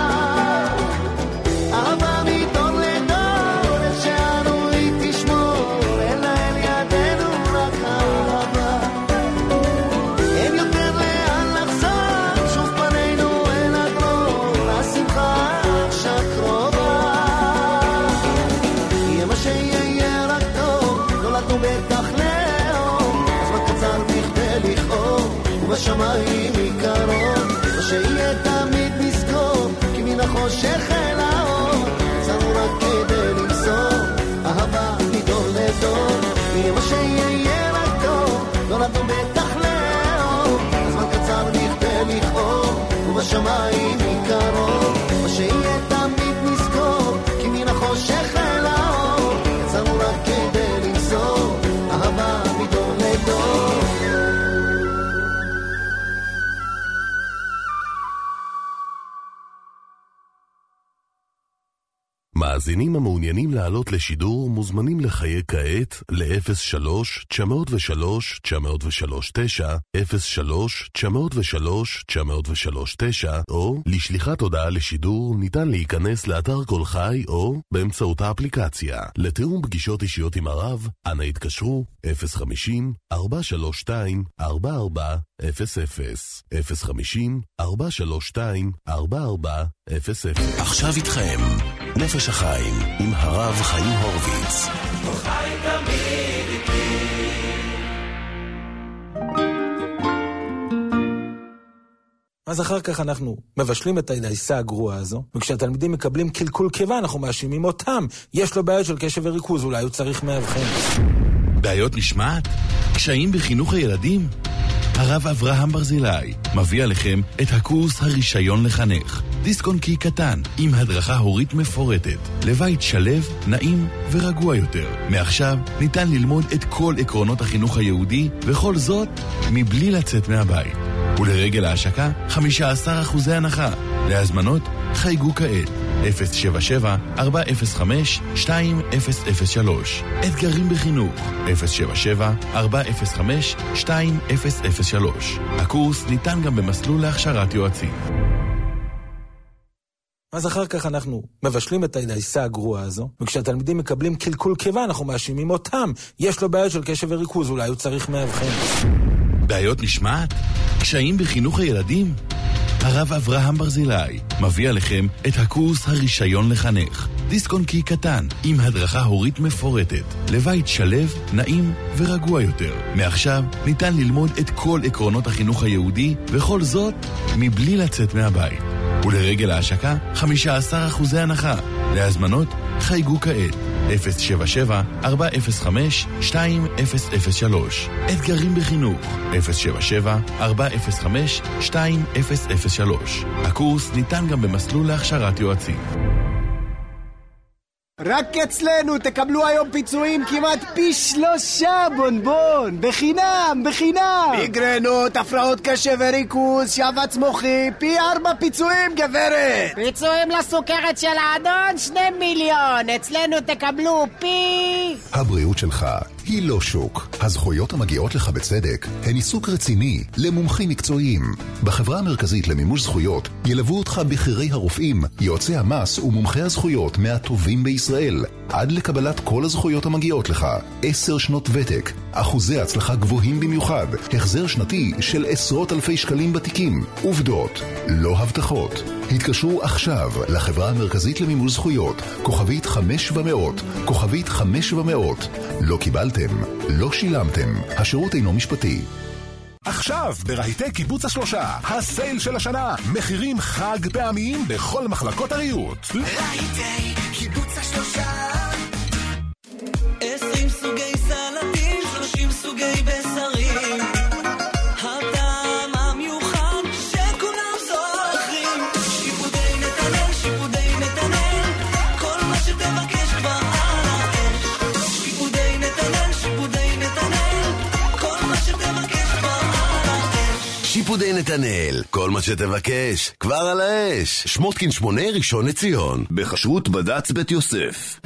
אהבה מדור לדור, איך שאנו היא תשמור, אין אל ידינו רק אהבה, אין יותר לאן לחזור, שוב פנינו אל הדרור, השמחה עכשיו קרובה. יהיה מה שיהיה רק טוב, נולדנו בטח לאור, הזמן קצר בכדי לכאוב, ובשמיים יקרוב, מה שיהיה תמיד נזכור, כי מן החושך אל האור, יצאנו רק כדי למסור, אהבה מדור לדור. יהיה מה שיהיה רק טוב, נולדנו בטח לאור, הזמן קצר בכדי לכאוב, ובשמיים יקרוב, מה שיהיה תמיד נזכור, כי מן החושך אל האור, יצאנו רק כדי למסור, אהבה מדור לדור. מאזינים המעוניינים לעלות לשידור מוזמנים לחייג כעת ל-אפס שלוש תשע אפס שלוש תשע אפס שלוש תשע, אפס שלוש תשע אפס שלוש תשע אפס שלוש תשע, או לשליחת הודעה לשידור ניתן להיכנס לאתר כל חי או באמצעות האפליקציה. לתיאום פגישות אישיות עם הרב, אנא התקשרו אפס חמישים ארבע שלוש שתיים ארבע ארבע אפס אפס, אפס חמישים ארבע שלוש שתיים ארבע ארבע אפס אפס. עכשיו איתכם נפש החיים עם הרב חיים הורוביץ. אז אחר כך אנחנו מבשלים את הדייסה הגרועה הזו, וכשהתלמידים מקבלים קלקול קיבה אנחנו מאשימים אותם, יש לו בעיות של קשב וריכוז, אולי הוא צריך מאבחן. בעיות משמעת? קשיים בחינוך הילדים? הרב אברהם ברזילי מביא עליכם את הקורס הרישיון לחנך. דיסק און קי קטן עם הדרכה הורית מפורטת לבית שלב, נעים ורגוע יותר. מעכשיו ניתן ללמוד את כל עקרונות החינוך היהודי, וכל זאת מבלי לצאת מהבית. ולרגל ההשקה חמישה עשר אחוזי הנחה. להזמנות חייגו כעת אפס שבע שבע ארבע אפס חמש שתיים אפס אפס שלוש. אתגרים בחינוך אפס שבע שבע ארבע אפס חמש שתיים אפס אפס שלוש. הקורס ניתן גם במסלול להכשרת יועצים. אז אחר כך אנחנו מבשלים את הדייסה הגרועה הזו, וכשהתלמידים מקבלים קלקול קיבה אנחנו מאשימים אותם, יש לו בעיות של קשב וריכוז, אולי הוא צריך מאבחן. בעיות משמעת? קשיים בחינוך הילדים? הרב אברהם ברזילי מביא עליכם את הקורס הרישיון לחנך. דיסק און קי קטן עם הדרכה הורית מפורטת לבית שלב, נעים ורגוע יותר. מעכשיו ניתן ללמוד את כל עקרונות החינוך היהודי, וכל זאת מבלי לצאת מהבית. ולרגל ההשקה חמישה עשר אחוזי הנחה. להזמנות חייגו כעת אפס שבע שבע ארבע אפס חמש שתיים אפס אפס שלוש. אתגרים בחינוך אפס שבע שבע ארבע אפס חמש שתיים אפס אפס שלוש. הקורס ניתן גם במסלול להכשרת יועצים. רק אצלנו תקבלו היום פיצויים כמעט פי שלושה בונבון, בחינם, בחינם. מיגרנות, הפרעות קשב וריכוז, שבץ מוחי, פי ארבע פיצויים גברת. פיצויים לסוכרת של האדון, שני מיליון. אצלנו תקבלו פי... הבריאות שלך היא לא שוק. הזכויות המגיעות לך בצדק הן עיסוק רציני למומחים מקצועיים. בחברה המרכזית למימוש זכויות ילוו אותך בחירי הרופאים, יועצי המס ומומחי הזכויות מהטובים בישראל, עד לקבלת כל הזכויות המגיעות לך. עשר שנות ותק, אחוזי הצלחה גבוהים במיוחד, החזר שנתי של עשרות אלפי שקלים בתיקים. עובדות, לא הבטחות. התקשרו עכשיו לחברה המרכזית למימוש זכויות, כוכבית חמש ומאות, כוכבית חמש ומאות. לא קיבלתם, לא שילמתם. השירות אינו משפטי. עכשיו ברהיטי קיבוץ השלושה, הסייל של השנה, מחירים חג פעמיים בכל מחלקות הריהוט. רהיטי קיבוץ השלושה, עשרים סוגי סלטים, שלושים סוגי בשרים, הטעם המיוחד שכולם זוכרים. שיפודי נתנאל, שיפודי נתנאל, כל מה שתבקש כבר על האש. שיפודי נתנאל, שיפודי נתנאל, כל מה שתבקש כבר על האש. שיפודי נתנאל, כל מה שתבקש כבר על האש. שמותקין שמונה, ראשון לציון, בחשרות בד"ץ בית יוסף.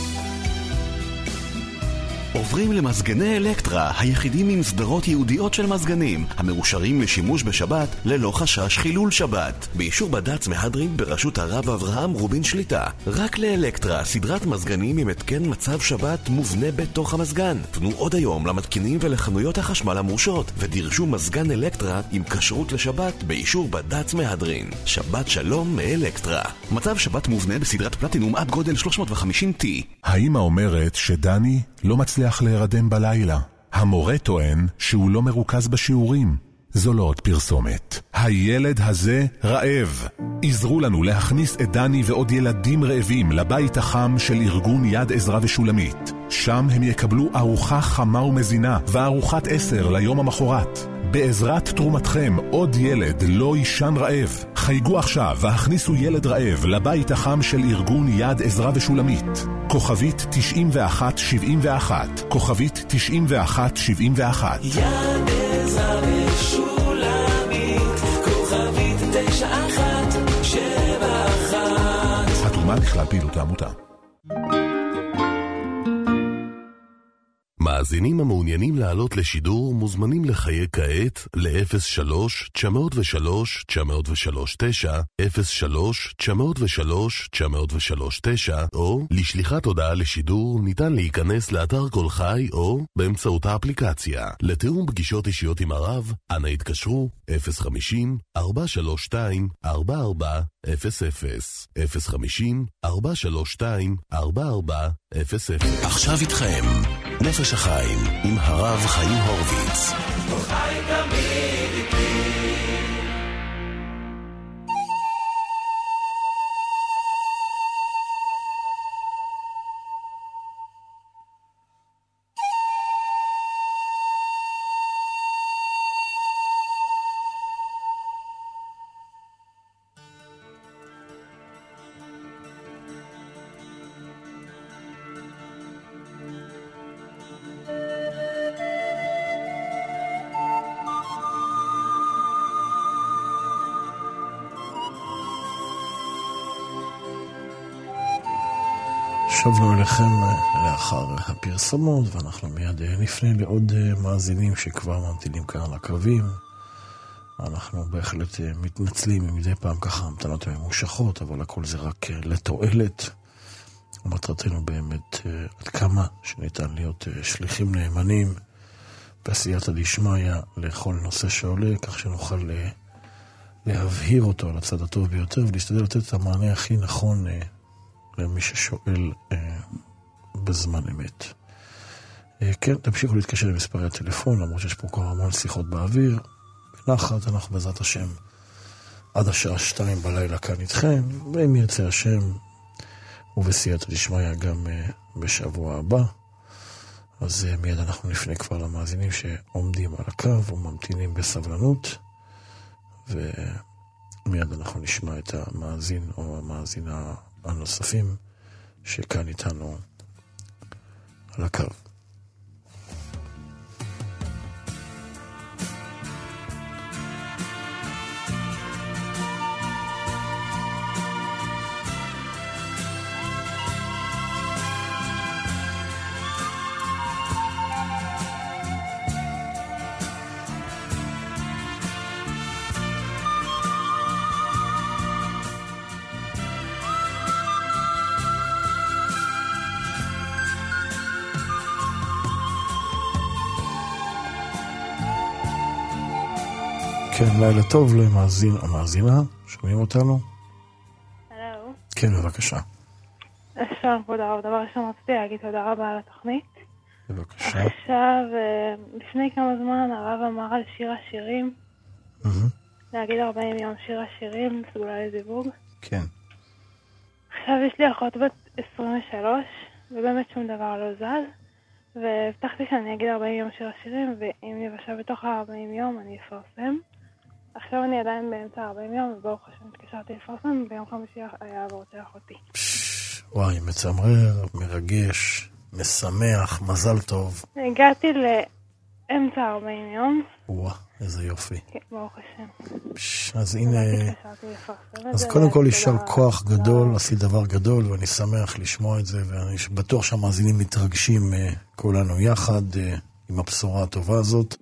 עוברים למזגני אלקטרה, היחידים עם סדרות ייעודיות של מזגנים, המאושרים לשימוש בשבת ללא חשש חילול שבת. באישור בד"ץ מהדרין בראשות הרב אברהם רובין שליטה. רק לאלקטרה, סדרת מזגנים עם התקן מצב שבת מובנה בתוך המזגן. פנו עוד היום למתקינים ולחנויות החשמל המאושרות, ודרשו מזגן אלקטרה עם כשרות לשבת באישור בד"ץ מהדרין. שבת שלום מאלקטרה. מצב שבת מובנה בסדרת פלטינום עד גודל שלוש מאות וחמישים טי. האמא אומרת שדני לא מצליח להירדם בלילה. המורה טוען שהוא לא מרוכז בשיעורים. זו לא עוד פרסומת. הילד הזה רעב. עזרו לנו להכניס את דני ועוד ילדים רעבים לבית החם של ארגון יד עזרה ושולמית. שם הם יקבלו ארוחה חמה ומזינה וארוחת עשר ליום המחרת. בעזרת תרומתכם עוד ילד לא יישן רעב. חייגו עכשיו והכניסו ילד רעב לבית החם של ארגון יד עזרה ושולמית. כוכבית תשעים ואחת שבעים ואחת, כוכבית תשעים ואחת שבעים ואחת. יד עזרה ושולמית, כוכבית תשע אחת שבע אחת. התרומה לכלל פעילות העמותה. מאזינים המעוניינים לעלות לשידור מוזמנים לחייג כעת ל-אפס שלוש תשע אפס שלוש תשע אפס שלוש תשע, אפס שלוש תשע אפס שלוש תשע אפס שלוש תשע, או לשליחת הודעה לשידור ניתן להיכנס לאתר כל חי או באמצעות האפליקציה. לתיאום פגישות אישיות עם הרב, אנא התקשרו אפס חמישים ארבע שלוש שתיים ארבע ארבע אפס אפס, אפס חמישים ארבע שלוש שתיים ארבע ארבע אפס אפס. עכשיו איתכם נפש החיים עם הרב חיים הורוביץ. חי תמיד איתי. שבנו אליכם לאחר הפרסומות, ואנחנו מיד נפנה לעוד מאזינים שכבר ממתינים כאן על הקווים. אנחנו בהחלט מתנצלים מדי פעם ככה המתנות ממושכות, אבל הכל זה רק לתועלת. ומטרתנו באמת עד כמה שניתן להיות שליחים נאמנים בעשייתא דשמיא לכל נושא שעולה, כך שנוכל להבהיר אותו על הצד הטוב ביותר ולהשתדל לתת את המענה הכי נכון למי ששואל אה, בזמן אמת. אה, כן, תמשיכו להתקשר למספרי הטלפון, למרות שיש פה כבר המון שיחות באוויר. בנחת, אנחנו בעזרת השם עד השעה שתיים בלילה כאן איתכם, ואם ירצה השם, ובסייעתא דשמיא גם בשבוע הבא. אז מיד אנחנו נפנה כבר למאזינים שעומדים על הקו וממתינים בסבלנות, ומיד אנחנו נשמע את המאזין או המאזינה הנוספים שכאן איתנו על הקו. כן, לילה טוב למאזין או מאזינה, שומעים אותנו? הלו. כן, בבקשה. שלום, כבוד הרב, דבר ראשון רציתי להגיד תודה רבה על התוכנית. בבקשה. עכשיו, לפני כמה זמן הרב אמר על שיר השירים, להגיד ארבעים יום שיר השירים, סגולה לזיווג. כן. עכשיו יש לי אחות בת עשרים ושלוש, ובאמת שום דבר לא זז, והבטחתי שאני אגיד ארבעים יום שיר השירים, ואם נבשה בתוך ה-ארבעים יום אני אפרסם. עכשיו אני עדיין באמצע ארבעים יום, וברוך השם התקשרתי לפרסם, ביום חמישי היה עבורתי אחותי. וואי, מצמרר, מרגש, משמח, מזל טוב. הגעתי לאמצע ארבעים יום. וואו, איזה יופי. כן, ברוך השם. אז הנה, אז קודם כל יישר כוח גדול, עשי דבר גדול, ואני שמח לשמוע את זה, ואני בטוח שהמאזינים מתרגשים כולנו יחד עם הבשורה הטובה הזאת.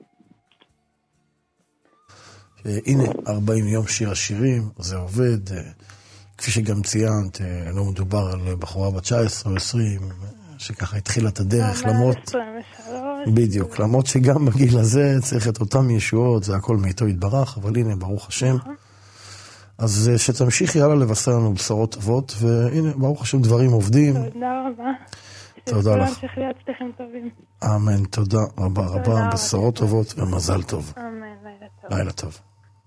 הנה, ארבעים יום שיר השירים, זה עובד. כפי שגם ציינת, לא מדובר על בחורה בת תשע עשרה או עשרים, שככה התחילה את הדרך, למרות... בדיוק, למרות שגם בגיל הזה צריך את אותם ישועות, זה הכל מאיתו יתברך, אבל הנה, ברוך השם. אז שתמשיכי הלאה לבשר לנו בשורות טובות, והנה, ברוך השם, דברים עובדים. תודה רבה. תודה לך. שכולם שכלי הצליחים טובים. אמן, תודה רבה רבה, בשורות טובות ומזל טוב. אמן, לילה טוב. לילה טוב.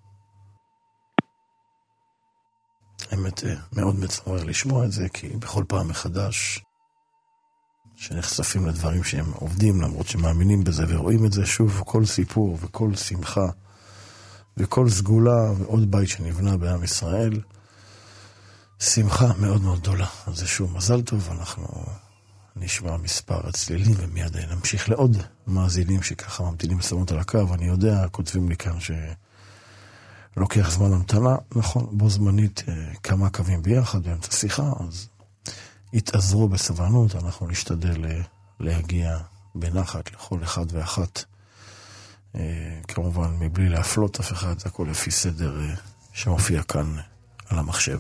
האמת, מאוד מצמרר לשמוע את זה, כי בכל פעם מחדש שנחשפים לדברים שהם עובדים, למרות שמאמינים בזה ורואים את זה שוב, כל סיפור וכל שמחה וכל סגולה ועוד בית שנבנה בעם ישראל, שמחה מאוד מאוד גדולה. אז זה שוב מזל טוב, אנחנו נשמע מספר הצלילים ומיד נמשיך לעוד מאזינים שככה ממתינים בסבלנות על הקו. אני יודע, כותבים לי כאן שלוקח זמן המתנה, נכון, בו זמנית כמה קווים ביחד באמצע שיחה, אז התעזרו בסבלנות, אנחנו נשתדל להגיע בנחת לכל אחד ואחת, כמובן מבלי להפלות אף אחד, זה הכל לפי סדר שמופיע כאן על המחשב.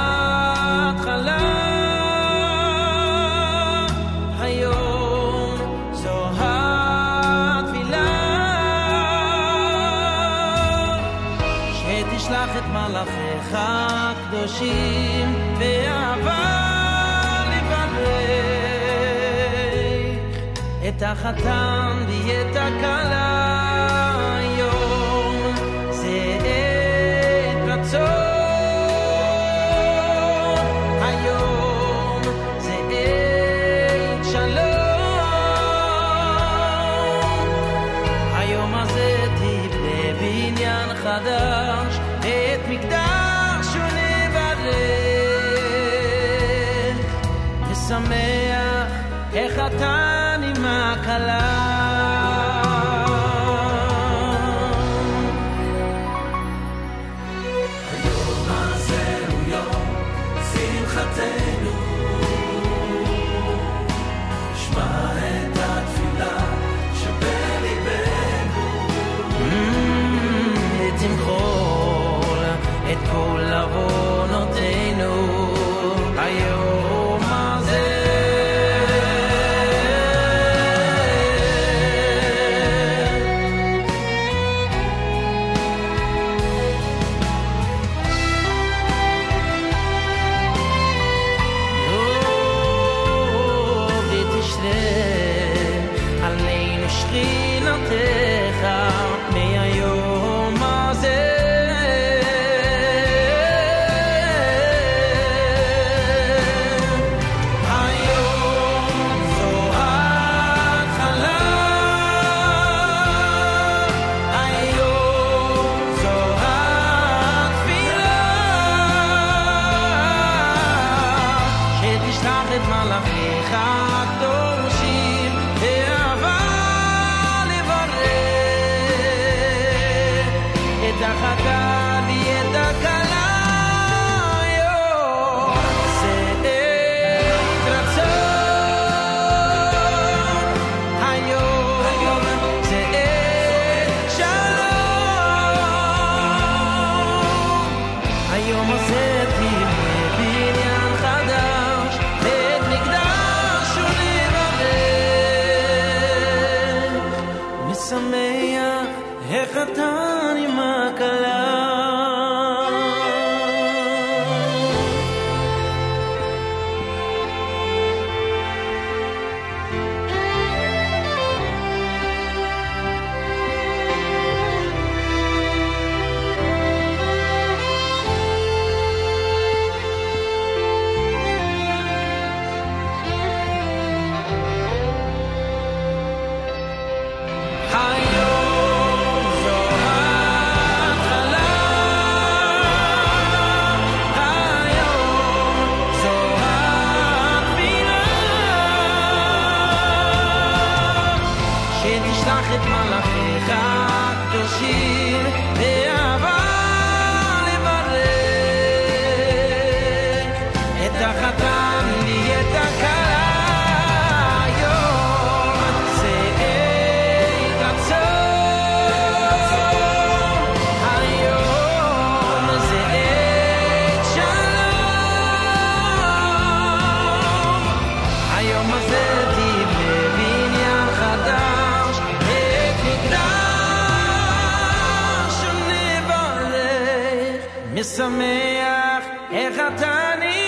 היום שתשלח את מלאכיך הקדושים באהבה לברך את החתן ואת הכלה היום זה עת רצון היום זה עת שלום היום הזה תבנה בניין חדש את מקדש ונברך ושמח איך אתה נמע כלה היום הזה הוא יום שמחתנו שמע את התפילה שבליבנו ותמחול את כל עוונותינו היום הזה משמח איך אתה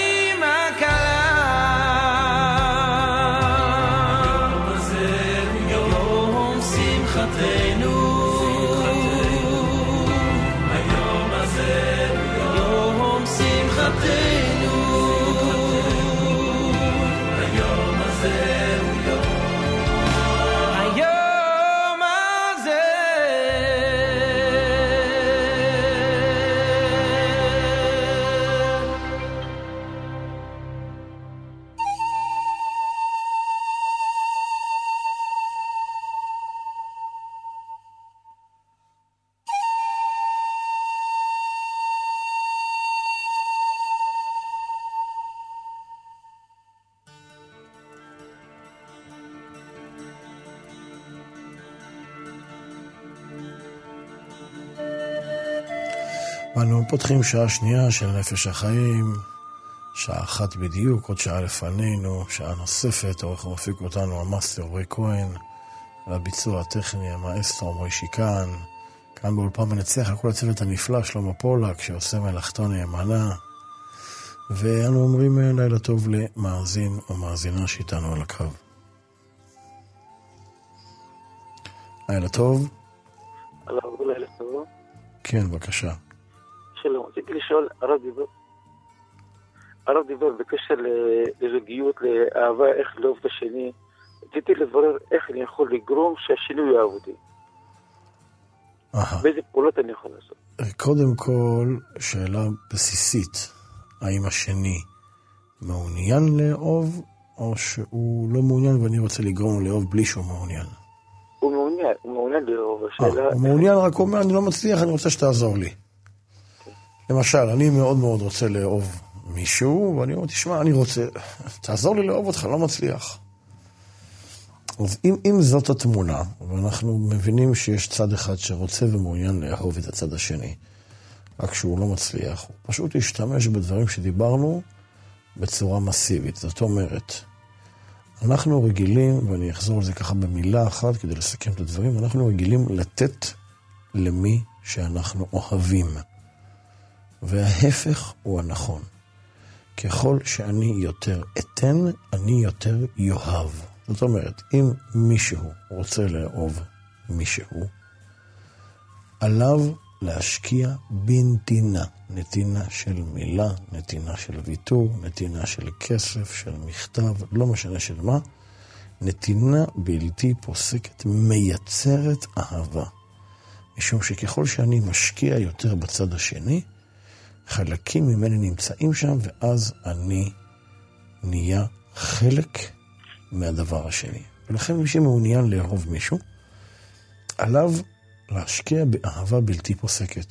נמע כלה היום הזה הוא יום שמחתנו היום הזה הוא יום שמחתנו היום הזה הוא יום היום הזה ואנו פותחים שעה שנייה של נפש החיים, שעה אחת בדיוק, עוד שעה לפנינו, שעה נוספת, עורך ומפיק אותנו המאסטר אורי כהן, והביצוע הטכני המאסטרו מוישי כאן, כאן באולפן מנצח לכל הצוות הנפלא, שלמה פולק, שעושה מלאכתו נאמנה. ואנו אומרים לילה טוב למאזין או מאזינה שאיתנו על הקו. לילה טוב. הלו, לילה טוב. כן, בבקשה. שלום, רציתי לשאול, הרב דיבר, הרב דיבר בקשר לזוגיות, לאהבה, איך לאהוב את השני. רציתי לברר איך אני יכול לגרום שהשני יאהב אותי. באיזה פעולות אני יכול לעשות? קודם כל, שאלה בסיסית. האם השני מעוניין לאהוב, או שהוא לא מעוניין ואני רוצה לגרום לאהוב בלי שהוא מעוניין? הוא מעוניין, הוא מעוניין לאהוב. השאלה... הוא מעוניין, רק אומר, אני לא מצליח, אני רוצה שתעזור לי. למשל, אני מאוד מאוד רוצה לאהוב מישהו, ואני אומר, תשמע, אני רוצה, תעזור לי לאהוב אותך, לא מצליח. אז אם, אם זאת התמונה, ואנחנו מבינים שיש צד אחד שרוצה ומעוניין לאהוב את הצד השני, רק שהוא לא מצליח, הוא פשוט ישתמש בדברים שדיברנו בצורה מסיבית. זאת אומרת, אנחנו רגילים, ואני אחזור על זה ככה במילה אחת כדי לסכם את הדברים, אנחנו רגילים לתת למי שאנחנו אוהבים. וההפך הוא הנכון. ככל שאני יותר אתן, אני יותר יאהב. זאת אומרת, אם מישהו רוצה לאהוב מישהו, עליו להשקיע בנתינה. נתינה של מילה, נתינה של ויתור, נתינה של כסף, של מכתב, לא משנה של מה. נתינה בלתי פוסקת מייצרת אהבה. משום שככל שאני משקיע יותר בצד השני, חלקים ממני נמצאים שם, ואז אני נהיה חלק מהדבר השני. ולכן מי שמעוניין לאהוב מישהו, עליו להשקיע באהבה בלתי פוסקת.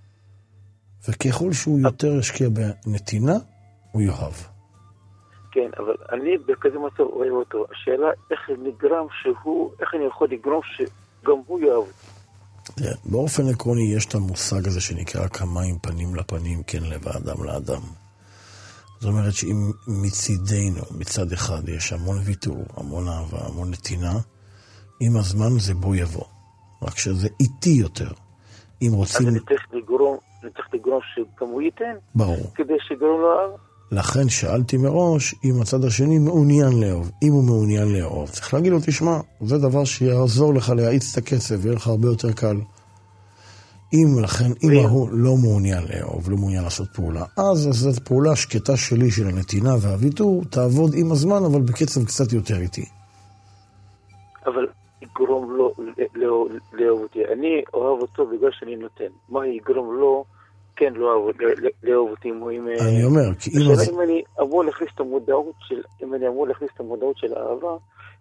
וככל שהוא יותר ישקיע בנתינה, הוא יאהב. כן, אבל אני בכזה מצב אוהב אותו. השאלה איך נגרם שהוא, איך אני יכול לגרום שגם הוא יאהב אותו. באופן עקרוני יש את המושג הזה שנקרא כמים פנים לפנים, כן לב האדם לאדם. זאת אומרת שאם מצידנו, מצד אחד, יש המון ויתור, המון אהבה, המון נתינה, עם הזמן זה בו יבוא. רק שזה איטי יותר. אם רוצים... אז אני צריך לגרום, אני צריך לגרום שגם הוא ייתן? ברור. כדי שגרום לו אהב? לכן שאלתי מראש אם הצד השני מעוניין לאהוב. אם הוא מעוניין לאהוב, צריך להגיד לו, תשמע, זה דבר שיעזור לך להאיץ את הקצב, ויהיה לך הרבה יותר קל. אם לכן, אם הוא לא מעוניין לאהוב, לא מעוניין לעשות פעולה, אז זאת פעולה שקטה שלי של הנתינה והוויתור, תעבוד עם הזמן, אבל בקצב קצת יותר איטי. אבל יגרום לו לאהוב אותי. אני אוהב אותו בגלל שאני נותן. מה יגרום לו כן לאהוב אותי? אני אומר, כי אם... אם אני אמור להכניס את המודעות של, אם אני אמור להכניס את המודעות של האהבה,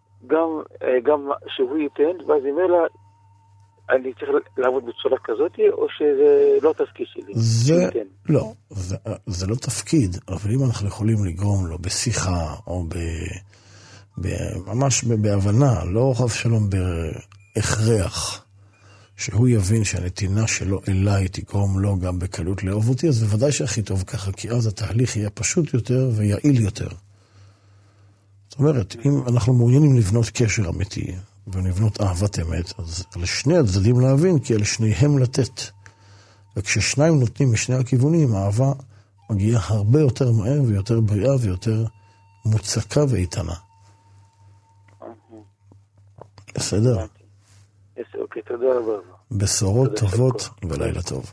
גם שהוא ייתן, ואז אם אלא אני צריך לעבוד בצורה כזאת, או שזה לא תפקיד שלי? זה, לא, זה, זה לא תפקיד, אבל אם אנחנו יכולים לגרום לו בשיחה, או ב, ב, ממש בהבנה, לא חף שלום בהכרח, שהוא יבין שהנתינה שלו אליי תגרום לו גם בקלות לאהוב אותי, אז בוודאי שהכי טוב ככה, כי אז התהליך יהיה פשוט יותר ויעיל יותר. זאת אומרת, אם אנחנו מעוניינים לבנות קשר אמיתי, ונבנות אהבת אמת, אז לשני הצדדים להבין, כי אלה שניהם לתת. וכששניים נותנים משני הכיוונים, האהבה מגיעה הרבה יותר מהר ויותר בריאה ויותר מוצקה ואיתנה. בסדר? אוקיי, תודה רבה. בשורות טובות ולילה טוב.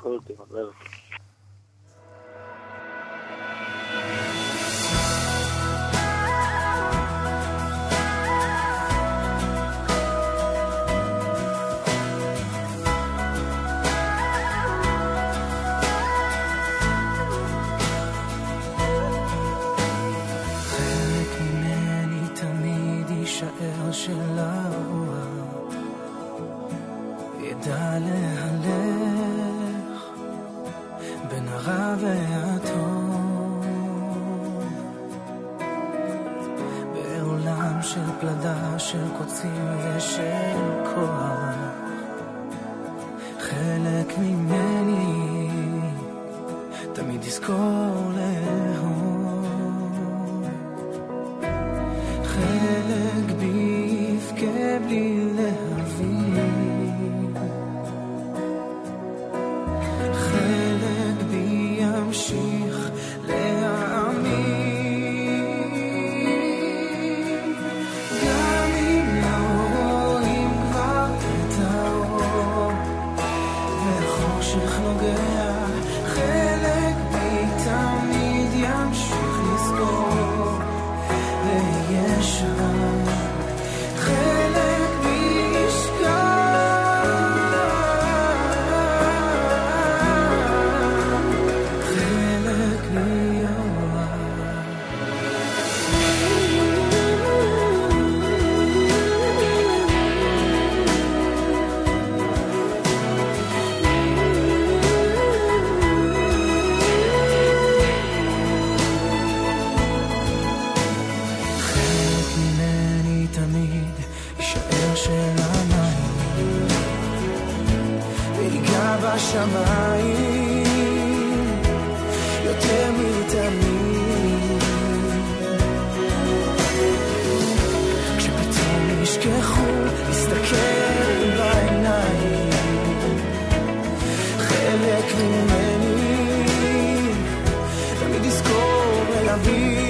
נוגע, חלק בי תמיד ימשיך לזכור, ויש שם חלק בי ישכח, חלק בי יאהב. חלק ממני תמיד יישאר של המים, ויגע בשמיים יותר מתמיד. כשפתאום ישכחו להסתכל בעיניים, חלק ממני תמיד יזכור ולהבין,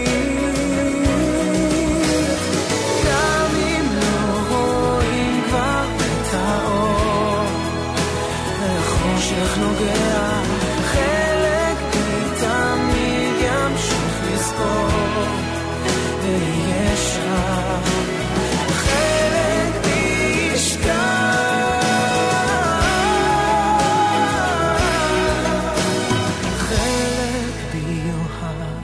גם אם לא רואים כבר את האור והחושך נוגע, חלק בי תמיד ימשיך לזכור, ויש רק חלק בי ישכח, חלק בי יאהב.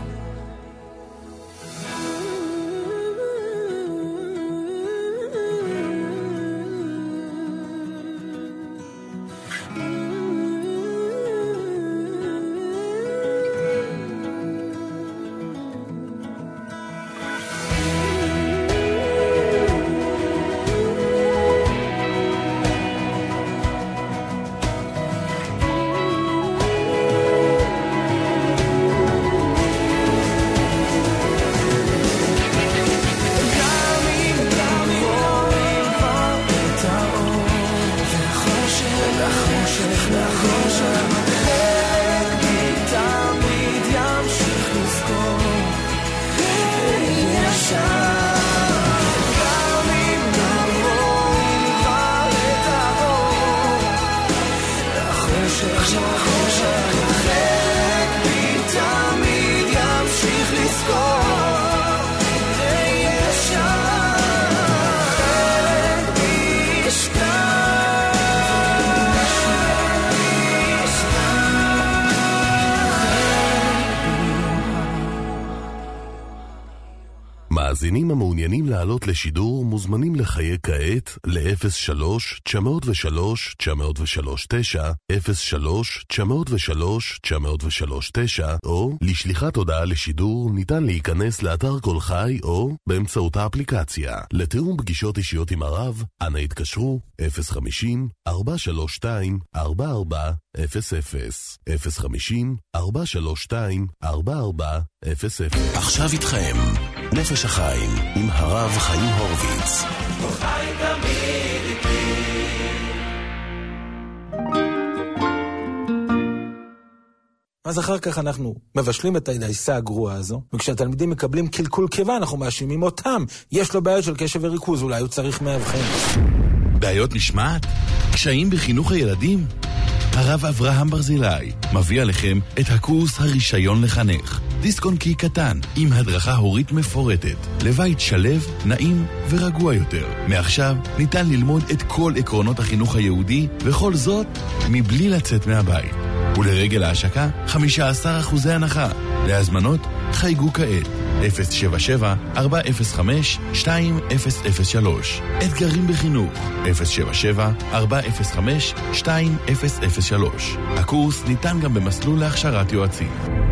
מאזינים המעוניינים לעלות לשידור מוזמנים לחיי כעת ל-אפס שלוש תשע שלוש תשע שלוש תשע, אפס שלוש תשע שלוש תשע שלוש תשע, או לשליחת הודעה לשידור ניתן להיכנס לאתר כל חי או באמצעות האפליקציה. לתיאום פגישות אישיות עם הרב, אנא התקשרו אפס חמישים ארבע שלוש שתיים ארבע ארבע אפס אפס, אפס חמישים ארבע שלוש שתיים ארבע ארבע אפס אפס. עכשיו איתכם נפש החיים עם הרב חיים הורוביץ. חי תמיד איתי. אז אחר כך אנחנו מבשלים את הדייסה הגרועה הזו, וכשהתלמידים מקבלים קלקול קיבה אנחנו מאשימים אותם. יש לו בעיות של קשב וריכוז, אולי הוא צריך מאבחן. בעיות משמעת? קשיים בחינוך הילדים? הרב אברהם ברזילי מביא עליכם את הקורס הרישיון לחנך. דיסק און קי קטן עם הדרכה הורית מפורטת לבית שלב, נעים ורגוע יותר. מעכשיו ניתן ללמוד את כל עקרונות החינוך היהודי, וכל זאת מבלי לצאת מהבית. ולרגל ההשקה חמישה עשר אחוזי הנחה. להזמנות חייגו כעת אפס שבע שבע ארבע אפס חמש שתיים אפס אפס שלוש. אתגרים בחינוך אפס שבע שבע ארבע אפס חמש שתיים אפס אפס שלוש. הקורס ניתן גם במסלול להכשרת יועצים.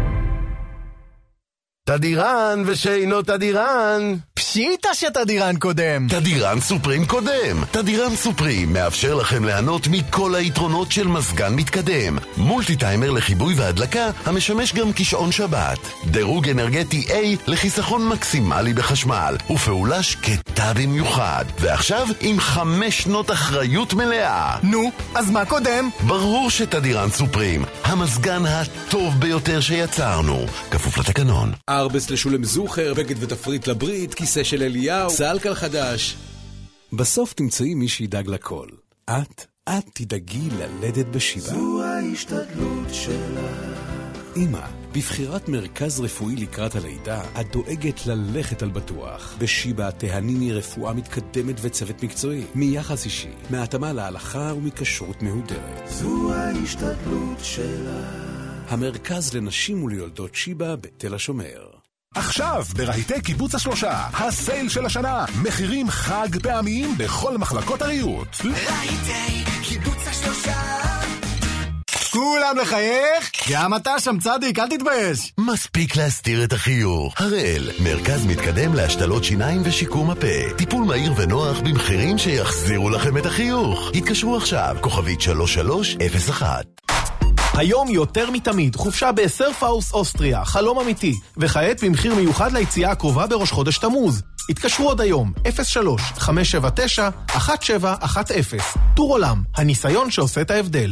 תדירן ושאינו תדירן. פשיטה שתדירן קודם. תדירן סופרים קודם. תדירן סופרים מאפשר לכם ליהנות מכל היתרונות של מזגן מתקדם. מולטי טיימר לחיבוי והדלקה המשמש גם כשעון שבת. דירוג אנרגטי A לחיסכון מקסימלי בחשמל. ופעולה שקטה במיוחד. ועכשיו עם חמש שנות אחריות מלאה. נו, אז מה קודם? ברור שתדירן סופרים. המזגן הטוב ביותר שיצרנו. כפוף לתקנון. ארבס לשולם זוכר, בגד ותפריט לברית, כיסא של אליהו, סלקל חדש. בסוף תמצאי מי שידאג לכל. את את תדאגי ללדת בשיבה. זו ההשתדלות שלה. אמא, בבחירת מרכז רפואי לקראת הלידה, את דואגת ללכת על בטוח. בשיבה תהניני רפואה מתקדמת וצוות מקצועי, מיחס אישי, מהתאמה להלכה ומקשרות מהודרת. זו ההשתדלות שלה. המרכז לנשים וליולדות שיבה בתל השומר. עכשיו, ברהיטי קיבוץ השלושה, הסייל של השנה, מחירים חג פעמיים בכל מחלקות הריהוט. רהיטי קיבוץ השלושה. כולם לחייך? גם אתה שם צדיק, אל תתבייש. מספיק להסתיר את החיוך. הראל, מרכז מתקדם להשתלות שיניים ושיקום הפה. טיפול מהיר ונוח במחירים שיחזירו לכם את החיוך. התקשרו עכשיו, כוכבית שלוש שלוש אפס אחת. היום יותר מתמיד, חופשה בסרפאוס אוסטריה, חלום אמיתי, וכעת במחיר מיוחד ליציאה הקרובה בראש חודש תמוז. התקשרו עוד היום, אפס שלוש חמש שבע תשע אחת שבע אחת אפס. טור עולם, הניסיון שעושה את ההבדל.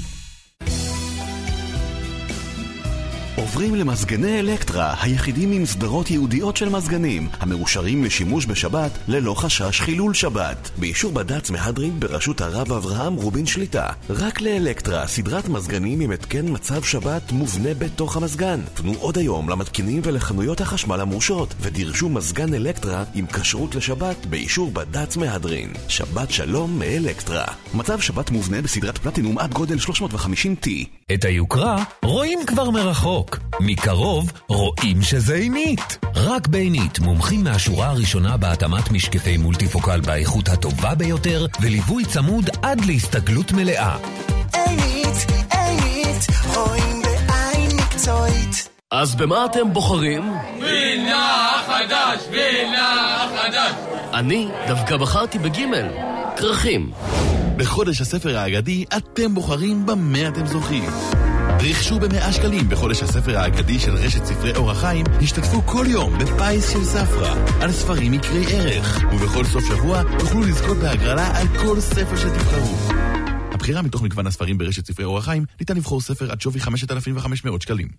עוברים למזגני אלקטרה, היחידים עם סדרות ייעודיות של מזגנים, המאושרים לשימוש בשבת ללא חשש חילול שבת. באישור בד"ץ מהדרין בראשות הרב אברהם רובין שליטה. רק לאלקטרה, סדרת מזגנים עם התקן מצב שבת מובנה בתוך המזגן. פנו עוד היום למתקינים ולחנויות החשמל המורשות, ודרשו מזגן אלקטרה עם כשרות לשבת באישור בד"ץ מהדרין. שבת שלום מאלקטרה. מצב שבת מובנה בסדרת פלטינום עד גודל שלוש מאות וחמישים טי. את היוקרה רואים כבר מרחוק. מקרוב רואים שזה עינית. רק בעינית, מומחים מהשורה הראשונה בהתאמת משקפי מולטיפוקל באיכות הטובה ביותר, וליווי צמוד עד להסתגלות מלאה. עינית, עינית, רואים בעין מקצועית. אז במה אתם בוחרים? בינה חדש, בינה חדש. אני דווקא בחרתי בגימל, כרכים. בחודש הספר האגדי אתם בוחרים במה אתם זוכים. רכשו במאה שקלים בחודש הספר האגדי של רשת ספרי אור החיים, השתתפו כל יום בפיס של ספרה על ספרים מקרי ערך, ובכל סוף שבוע תוכלו לזכות בהגרלה על כל ספר שתבחרו. הבחירה מתוך מגוון הספרים ברשת ספרי אור החיים, ניתן לבחור ספר עד שווי חמשת אלפים וחמש מאות שקלים.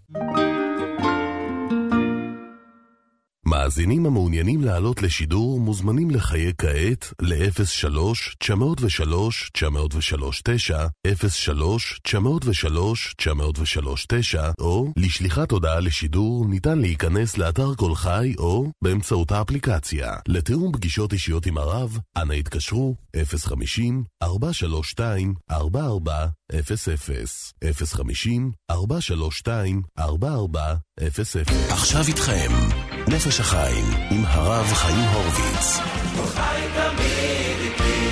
מאזינים המעוניינים לעלות לשידור מוזמנים לחייג כעת ל-אפס שלוש תשע אפס שלוש תשע אפס שלוש תשע, אפס שלוש תשע אפס שלוש תשע אפס שלוש תשע, או לשליחת הודעה לשידור ניתן להיכנס לאתר כל חי או באמצעות האפליקציה. לתיאום פגישות אישיות עם הרב, אנא התקשרו אפס חמישים ארבע שלוש שתיים ארבע ארבע אפס אפס, אפס חמישים ארבע שלוש שתיים ארבע ארבע אפס אפס. עכשיו איתכם נפש החיים עם הרב חיים הורוביץ. חי תמיד איתי.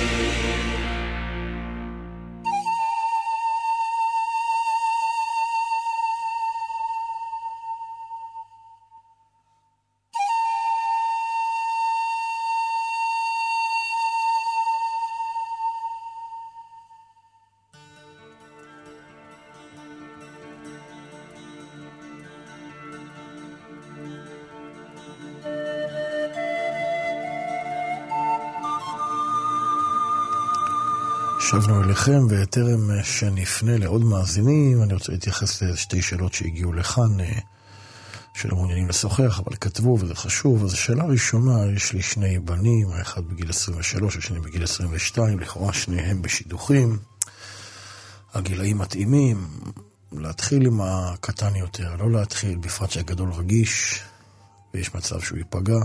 שבנו אליכם, וטרם שנפנה לעוד מאזינים, אני רוצה להתייחס לשתי שאלות שהגיעו לכאן, שלא מעוניינים לשוחח, אבל כתבו, וזה חשוב. אז השאלה הראשונה, יש לי שני בנים, האחד בגיל עשרים ושלוש, השני בגיל עשרים ושתיים, לכאורה שניהם בשידוכים, הגילאים מתאימים, להתחיל עם הקטן יותר, לא להתחיל, בפרט שהגדול רגיש, ויש מצב שהוא ייפגע.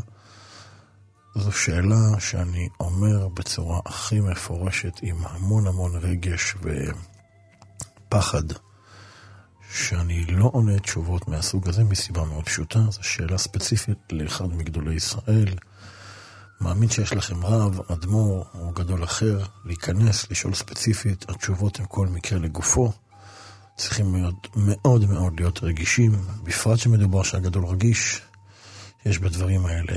זו שאלה שאני אומר בצורה הכי מפורשת, עם המון המון רגש ופחד, שאני לא עונה תשובות מהסוג הזה מסיבה מאוד פשוטה. זו שאלה ספציפית לאחד מגדולי ישראל. מאמין שיש לכם רב, אדמו"ר או גדול אחר, להיכנס, לשאול ספציפית. התשובות הן כל מקרה לגופו. צריכים מאוד מאוד מאוד להיות רגישים, בפרט שמדובר שהגדול רגיש. יש בדברים האלה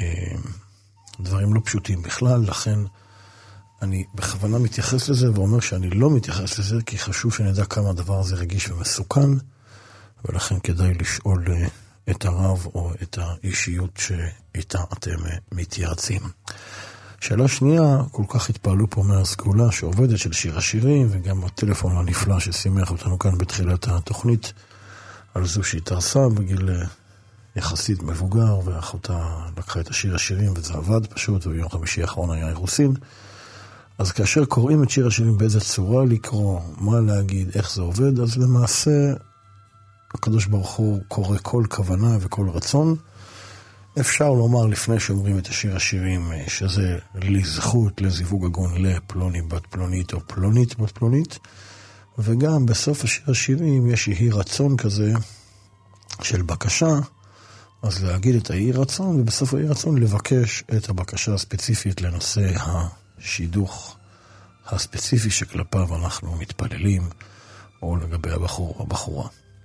דברים לא פשוטים בכלל, לכן אני בכוונה מתייחס לזה ואומר שאני לא מתייחס לזה, כי חשוב שנדע כמה הדבר הזה רגיש ומסוכן, ולכן כדאי לשאול את הרב או את האישיות שאיתה אתם מתייעצים. שאלה שנייה, כל כך התפעלו פה מהסגולה שעובדת של שיר השירים, וגם הטלפון הנפלא ששימח אותנו כאן בתחילת התוכנית, על זו שהתארסה בגיל יחסית מבוגר, ואחותה לקחה את השיר השירים וזה עבד פשוט, וביום חמישי האחרון היה אירוסין. אז כאשר קוראים את שיר השירים באיזה צורה לקרוא, מה להגיד, איך זה עובד, אז למעשה הקדוש ברוך הוא קורא כל כוונה וכל רצון. אפשר לומר לפני שאומרים את השיר השירים שזה לזכות, לזיווג הגון לפלוני בת פלונית או פלונית בת פלונית, וגם בסוף השיר השירים יש יהי רצון כזה של בקשה, אז להגיד את היהי רצון, ובסוף היהי רצון לבקש את הבקשה הספציפית לנושא השידוך הספציפי שכלפיו אנחנו מתפללים, או לגבי הבחור או הבחורה.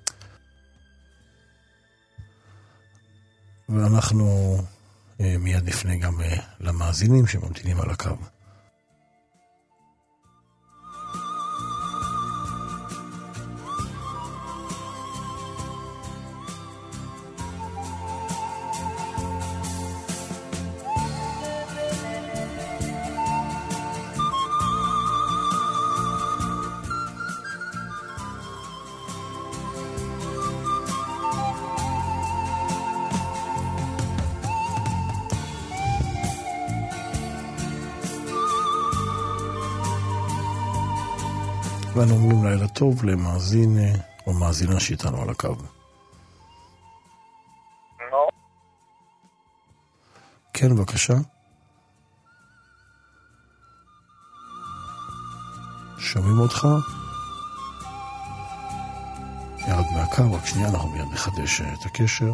ואנחנו אה, מיד נפנה גם אה, למאזינים שממתינים על הקו. ואנו אומרים לילה טוב למאזין או מאזינה שאיתנו על הקו. לא. כן, בבקשה. שומעים אותך? ירד מהקו, רק שנייה, אנחנו מיד נחדש את הקשר.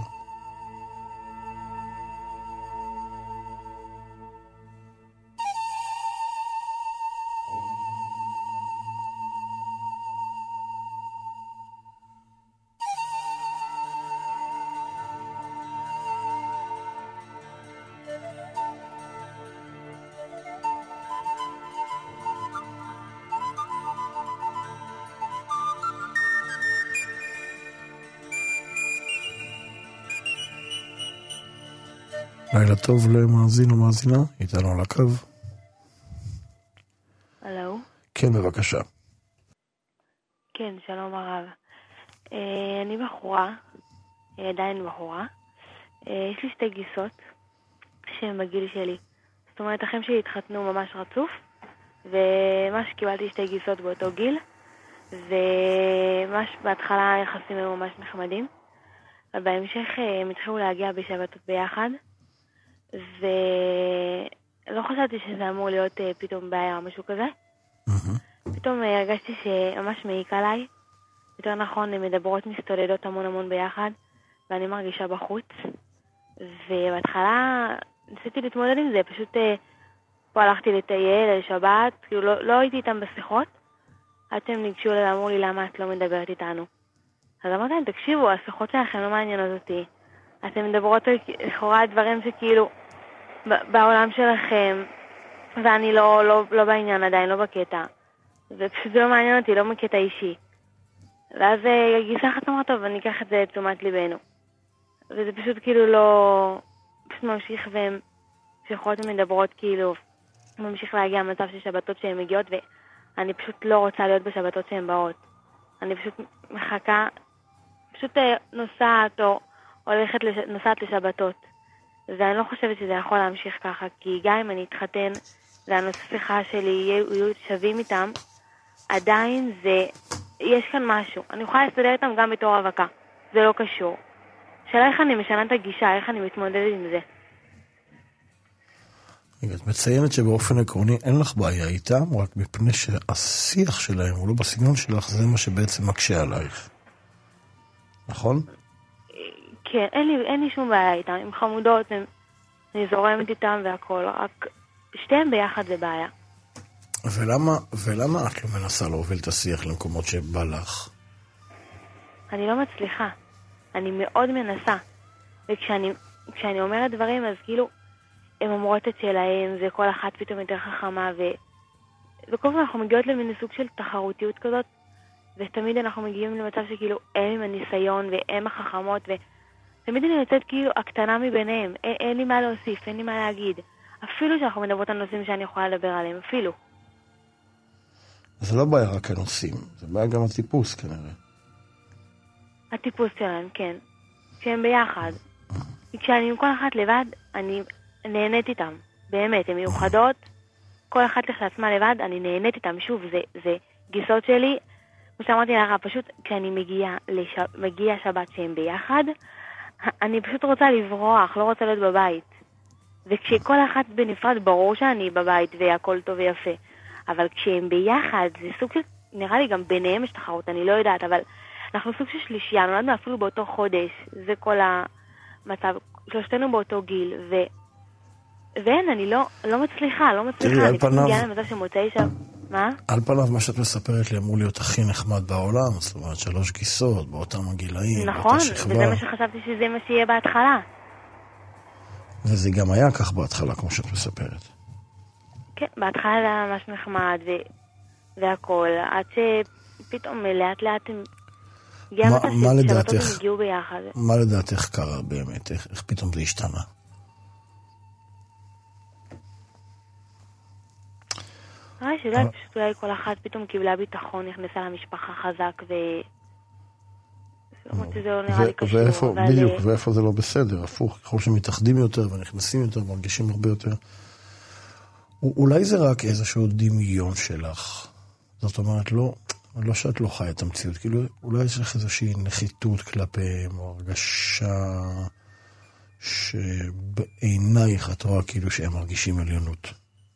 לילה טוב למאזין או מאזינה, איתנו על הקו. הלו? כן, בבקשה. כן, שלום הרב. אה, אני בחורה, עדיין בחורה. אה, יש לי שתי גיסות שהן בגיל שלי. זאת אומרת, אחים שלי התחתנו ממש רצוף, וממש קיבלתי שתי גיסות באותו גיל, וממש בהתחלה היחסים היו ממש נחמדים, ובהמשך הם התחילו להגיע בשבתות ביחד, ולא חשבתי שזה אמור להיות uh, פתאום בעיה או משהו כזה. Mm-hmm. פתאום uh, הרגשתי שממש מעיק עליי. יותר נכון, הן מדברות מסתודדות המון המון ביחד, ואני מרגישה בחוץ. ובהתחלה ניסיתי להתמודד עם זה, פשוט uh, פה הלכתי לטייל, לשבת, כאילו לא, לא הייתי איתם בשיחות, עד שהם ניגשו לי ואמרו לי למה את לא מדברת איתנו. אז אמרתי להם, תקשיבו, השיחות שלכם לא מעניינות אותי. אתם מדברות על לכאורה דברים שכאילו בעולם שלכם, ואני לא, לא, לא בעניין עדיין, לא בקטע. ופשוט זה לא מעניין אותי, לא בקטע אישי. ואז גיסה אחת אמרה, טוב, אני אקח את זה לתשומת ליבנו. וזה פשוט כאילו לא... פשוט ממשיך והן שיכולות ומדברות כאילו, ממשיך להגיע מצב של שבתות שהן מגיעות, ואני פשוט לא רוצה להיות בשבתות שהן באות. אני פשוט מחכה, פשוט נוסעת או... הולכת לש... נוסעת לשבתות. ואני לא חושבת שזה יכול להמשיך ככה, כי גם אם אני אתחתן והנושא שיחה שלי יהיו שווים איתם, עדיין זה, יש כאן משהו. אני יכולה להסתדר איתם גם בתור רווקה. זה לא קשור. שאלה איך אני משנה את הגישה, איך אני מתמודדת עם זה. את מציינת שבאופן עקרוני אין לך בעיה איתם, רק מפני שהשיח שלהם, הוא לא בסגנון שלך, זה מה שבעצם מקשה עלייך. נכון? כן, אין לי, אין לי שום בעיה איתם, הם חמודות, הם, אני זורמת איתם והכל, רק שתיהם ביחד זה בעיה. ולמה, ולמה את לא מנסה להוביל את השיח למקומות שבא לך? אני לא מצליחה, אני מאוד מנסה, וכשאני כשאני אומרת דברים, אז כאילו, הם אומרות את שלהם, זה כל אחת פתאום יותר חכמה, ו... וכל פעם אנחנו מגיעות למין סוג של תחרותיות כזאת, ותמיד אנחנו מגיעים למצב שכאילו, הם עם הניסיון, והם החכמות, ו... תמיד אני יוצאת כאילו הקטנה מביניהם, אין, אין לי מה להוסיף, אין לי מה להגיד. אפילו שאנחנו מדברות על נושאים שאני יכולה לדבר עליהם, אפילו. זה לא בעיה רק הנושאים, זה בעיה גם הטיפוס כנראה. הטיפוס שלהם, כן. כשהם ביחד. כשאני עם כל אחת לבד, אני נהנית איתם. באמת, הן מיוחדות, כל אחת לעצמה לבד, אני נהנית איתם, שוב, זה, זה גיסות שלי, כמו שאמרתי לך, פשוט כשאני מגיעה לש... מגיע שבת שהם ביחד, אני פשוט רוצה לברוח, לא רוצה להיות בבית. וכשכל אחת בנפרד, ברור שאני בבית והכל טוב ויפה. אבל כשהם ביחד, זה סוג של, נראה לי גם ביניהם יש תחרות, אני לא יודעת, אבל אנחנו סוג של שלישייה, נולדנו אפילו באותו חודש, זה כל המצב, שלושתנו באותו גיל, ו... ואין, אני לא, לא מצליחה, לא מצליחה, תראי, אני פניו... מגיעה למצב שמוצאי שם, מה? על פניו, מה שאת מספרת לי אמור להיות הכי נחמד בעולם, זאת אומרת, שלוש גיסות, באותם הגילאים, נכון, וזה מה שחשבתי שזה מה שיהיה בהתחלה. וזה גם היה כך בהתחלה, כמו שאת מספרת. כן, בהתחלה זה היה ממש נחמד, ו... והכל, עד שפתאום לאט לאט הם... מה, מה לדעתך, הם הגיעו ביחד. מה לדעתך קרה באמת? איך, איך פתאום זה השתנה? נראה לי שזה פשוט אולי כל אחת פתאום קיבלה ביטחון, נכנסה למשפחה חזק ו... זה לא נראה לי קשור. ואיפה, בדיוק, ואיפה זה לא בסדר, הפוך, ככל שמתאחדים יותר ונכנסים יותר, מרגישים הרבה יותר. אולי זה רק איזשהו דמיון שלך. זאת אומרת, לא, לא שאת לא חיה את המציאות, כאילו, אולי יש לך איזושהי נחיתות כלפיהם, או הרגשה שבעינייך את רואה כאילו שהם מרגישים עליונות.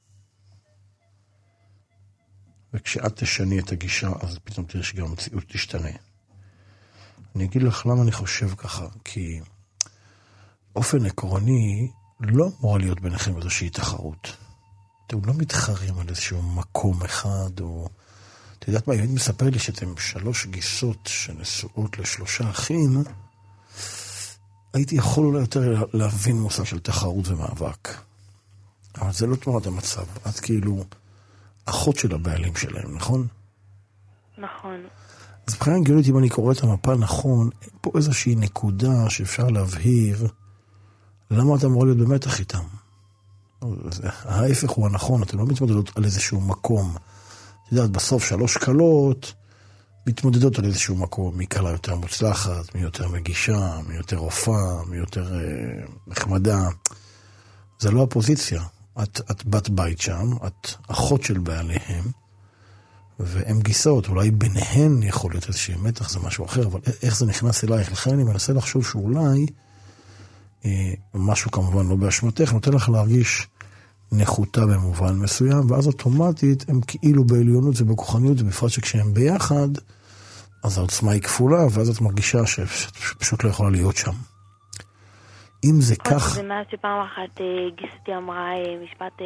וכשאת תשני את הגישה, אז פתאום תראה שגם המציאות תשתנה. אני אגיד לך למה אני חושב ככה, כי אופן עקרוני לא אמורה להיות ביניכם איזושהי תחרות. אתם לא מתחרים על איזשהו מקום אחד, או... את יודעת מה, אם מספר לי שאתם שלוש גיסות שנשואות לשלושה אחים, הייתי יכול אולי יותר להבין מושג של תחרות ומאבק. אבל זה לא תמורת המצב. את כאילו אחות של הבעלים שלהם, נכון? נכון. אז מבחינה הגיונית, אם אני קורא את המפה נכון, אין פה איזושהי נקודה שאפשר להבהיר למה אתם אמור להיות במתח איתם. ההפך הוא הנכון, אתם לא מתמודדות על איזשהו מקום. את יודעת, בסוף שלוש קלות מתמודדות על איזשהו מקום, מי קלה יותר מוצלחת, מי יותר מגישה, מי יותר הופעה, מי יותר אה, נחמדה. זה לא הפוזיציה. את, את בת בית שם, את אחות של בעליהם, והם גיסות, אולי ביניהן יכול להיות איזושהי מתח, זה משהו אחר, אבל איך זה נכנס אלייך? לכן אני מנסה לחשוב שאולי, אה, משהו כמובן לא באשמתך, נותן לך להרגיש נחותה במובן מסוים, ואז אוטומטית הם כאילו בעליונות ובכוחניות, ובפרט שכשהם ביחד, אז העוצמה היא כפולה, ואז את מרגישה שפשוט לא יכולה להיות שם. אם זה כך... זה מאז שפעם אחת גיסתי אמרה משפט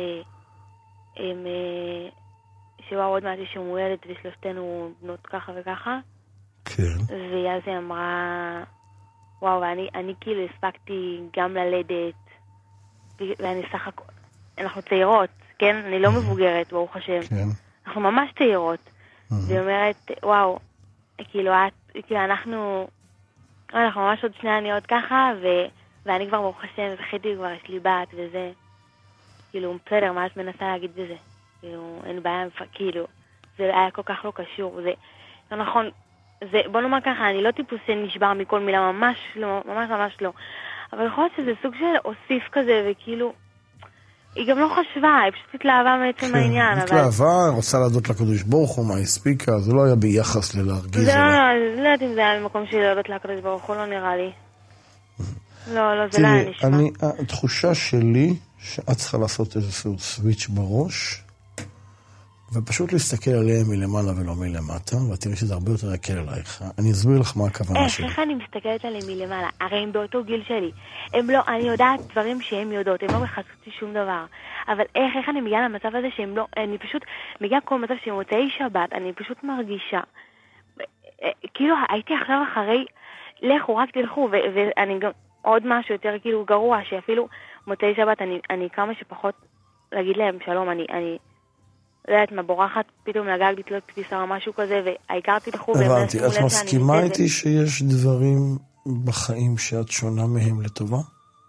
שהוא עוד מעט יש מולדת ושלושתנו בנות ככה וככה. כן. ואז היא אמרה, וואו, ואני אני כאילו הספקתי גם ללדת, ואני סך הכל, אנחנו צעירות, כן? אני לא מבוגרת, ברוך השם. כן. אנחנו ממש צעירות. והיא אומרת, וואו, כאילו, את, כאילו אנחנו, אנחנו ממש עוד שני עניות ככה, ו... ואני כבר ברוך השם, זכיתי כבר, יש לי בת וזה, כאילו, בסדר, מה את מנסה להגיד בזה? כאילו, אין בעיה, כאילו, זה היה כל כך לא קשור, זה, לא נכון, זה, בוא נאמר ככה, אני לא טיפוס שנשבר מכל מילה, ממש לא, ממש ממש לא, אבל יכול להיות שזה סוג של אוסיף כזה, וכאילו, היא גם לא חשבה, היא פשוט התלהבה מעצם העניין, אבל... התלהבה, רוצה להודות לקדוש ברוך הוא, מה הספיקה, זה לא היה ביחס ללהרגיז. זה לא, לא יודעת אם זה היה במקום שלי להודות לקדוש ברוך הוא, לא נראה לי. לא, לא, זה לא היה נשמע. אני, התחושה שלי, שאת צריכה לעשות איזשהו סוויץ' בראש, ופשוט להסתכל עליהם מלמעלה ולא מלמטה, ותראי שזה הרבה יותר יקל עלייך. אני אסביר לך מה הכוונה שלי. איך אני מסתכלת עליהם מלמעלה? הרי הם באותו גיל שלי. הם לא, אני יודעת דברים שהם יודעות, הם לא מחזקתי שום דבר. אבל איך, איך אני מגיעה למצב הזה שהם לא, אני פשוט מגיעה כל מצב שהם מוצאי שבת, אני פשוט מרגישה. כאילו, הייתי עכשיו אחרי, לכו, רק תלכו, ואני גם, עוד משהו יותר כאילו גרוע, שאפילו מוצאי שבת, אני, אני כמה שפחות להגיד להם שלום, אני, אני, לא יודעת מה, בורחת פתאום לגג לתלות כביסה או משהו כזה, והעיקר תלכו. הבנתי, את מסכימה איתי שיש דברים בחיים שאת שונה מהם לטובה?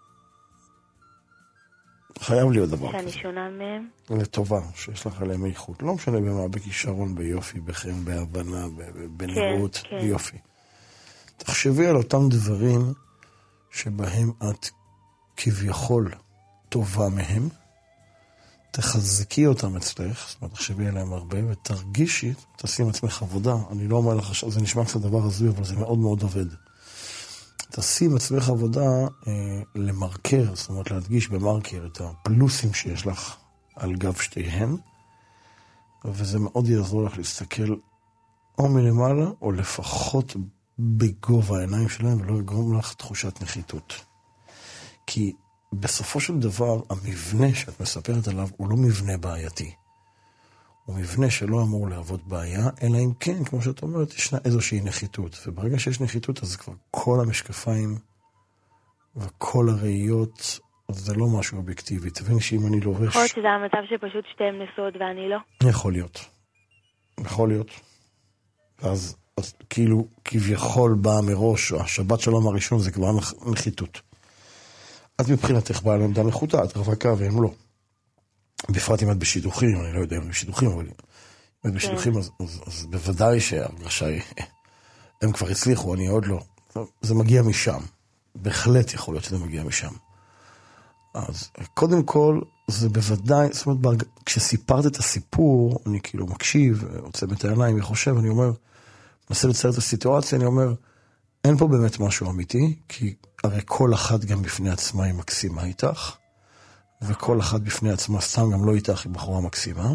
חייב להיות דבר כזה. שאני שונה מהם? לטובה, שיש לך עליהם איכות. לא משנה במה, בכישרון, ביופי, בחן, בהבנה, בנראות, ביופי. תחשבי על אותם דברים שבהם את כביכול טובה מהם, תחזקי אותם אצלך, זאת אומרת, תחשבי עליהם הרבה, ותרגישי, תשים עצמך עבודה, אני לא אומר לך, זה נשמע קצת דבר הזוי, אבל זה מאוד מאוד עובד. תשים עצמך עבודה אה, למרקר, זאת אומרת, להדגיש במרקר את הפלוסים שיש לך על גב שתיהן, וזה מאוד יעזור לך להסתכל או מלמעלה, או לפחות בגובה העיניים שלהם, ולא יגרום לך תחושת נחיתות. כי בסופו של דבר, המבנה שאת מספרת עליו הוא לא מבנה בעייתי. הוא מבנה שלא אמור לעבוד בעיה, אלא אם כן, כמו שאת אומרת, ישנה איזושהי נחיתות. וברגע שיש נחיתות, אז כבר כל המשקפיים וכל הראיות, זה לא משהו אובייקטיבי. תבין שאם אני לובש... יכול להיות שזה המצב שפשוט שתיהם נשואות ואני לא? יכול להיות. יכול להיות. אז, אז כאילו, כביכול באה מראש, השבת שלום הראשון זה כבר נחיתות. את מבחינתך באה לעמדה נחותה, את רווקה והם לא. בפרט אם את בשידוכים, אני לא יודע אם בשידוכים, אבל אם את בשידוכים, אז, אז, אז בוודאי שהרגשה היא, הם כבר הצליחו, אני עוד לא. זה מגיע משם. בהחלט יכול להיות שזה מגיע משם. אז קודם כל, זה בוודאי, זאת אומרת, כשסיפרת את הסיפור, אני כאילו מקשיב, עוצם את העיניים, אני חושב, אני אומר, מנסה לצייר את הסיטואציה, אני אומר, אין פה באמת משהו אמיתי, כי הרי כל אחת גם בפני עצמה היא מקסימה איתך, וכל אחת בפני עצמה סתם גם לא איתך היא בחורה מקסימה,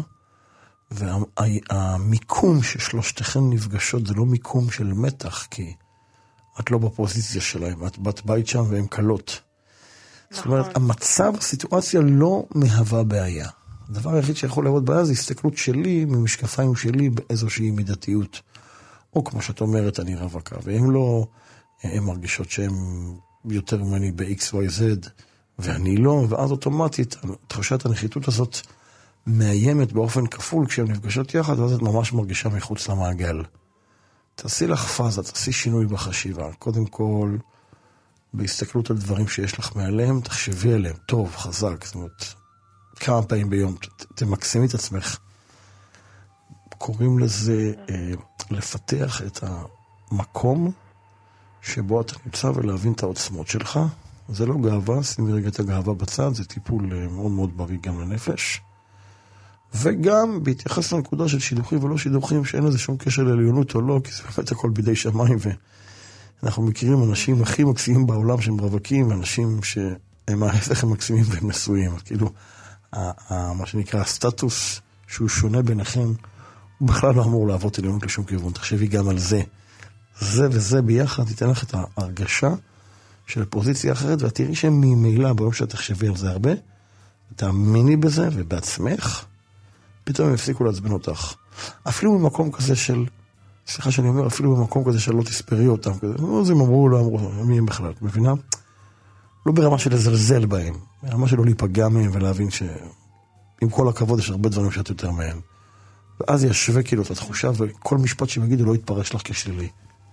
והמיקום ששלושתכן נפגשות זה לא מיקום של מתח, כי את לא בפוזיציה שלהם, את בת בית שם והן קלות. זאת אומרת, המצב, הסיטואציה לא מהווה בעיה. הדבר היחיד שיכול לעבוד בעיה זה הסתכלות שלי, ממשקפיים שלי באיזושהי מידתיות. או כמו שאת אומרת, אני רווקה, והם לא, הם מרגישות שהם יותר ממני ב-X Y Z, ואני לא, ואז אוטומטית, תחושת הנחיתות הזאת מאיימת באופן כפול כשהן נפגשות יחד, ואז את ממש מרגישה מחוץ למעגל. תעשי לך פאזה, תעשי שינוי בחשיבה. קודם כל, בהסתכלות על דברים שיש לך מעליהם, תחשבי עליהם, טוב, חזק, זאת אומרת, כמה פעמים ביום, תמקסימי את עצמך. קוראים לזה אה, לפתח את המקום שבו אתה נמצא ולהבין את העוצמות שלך. זה לא גאווה, שימי רגע את הגאווה בצד, זה טיפול אה, מאוד מאוד בריא גם לנפש. וגם בהתייחס לנקודה של שידוכים ולא שידוכים, שאין לזה שום קשר לעליונות או לא, כי זה באמת הכל בידי שמיים, ואנחנו מכירים אנשים הכי מקסימים בעולם שהם רווקים, אנשים שהם ההפך הם מקסימים והם נשואים. אז כאילו, מה שנקרא הסטטוס שהוא שונה ביניכם, הוא בכלל לא אמור לעבוד עליונות לשום כיוון. תחשבי גם על זה. זה וזה ביחד תיתן לך את ההרגשה של פוזיציה אחרת, ואת תראי שממילא ביום שאת תחשבי על זה הרבה, תאמיני בזה ובעצמך, פתאום הם הפסיקו לעצבן אותך. אפילו במקום כזה של, סליחה שאני אומר, אפילו במקום כזה של לא תספרי אותם, כזה, אז הם אמרו, לא אמרו, מי הם בכלל, מבינה? לא ברמה של לזלזל בהם, ברמה של לא להיפגע מהם ולהבין שעם כל הכבוד יש הרבה דברים שאת יותר מהם. ואז ישווה כאילו את התחושה, וכל משפט שהם יגידו לא יתפרש לך כשלילי.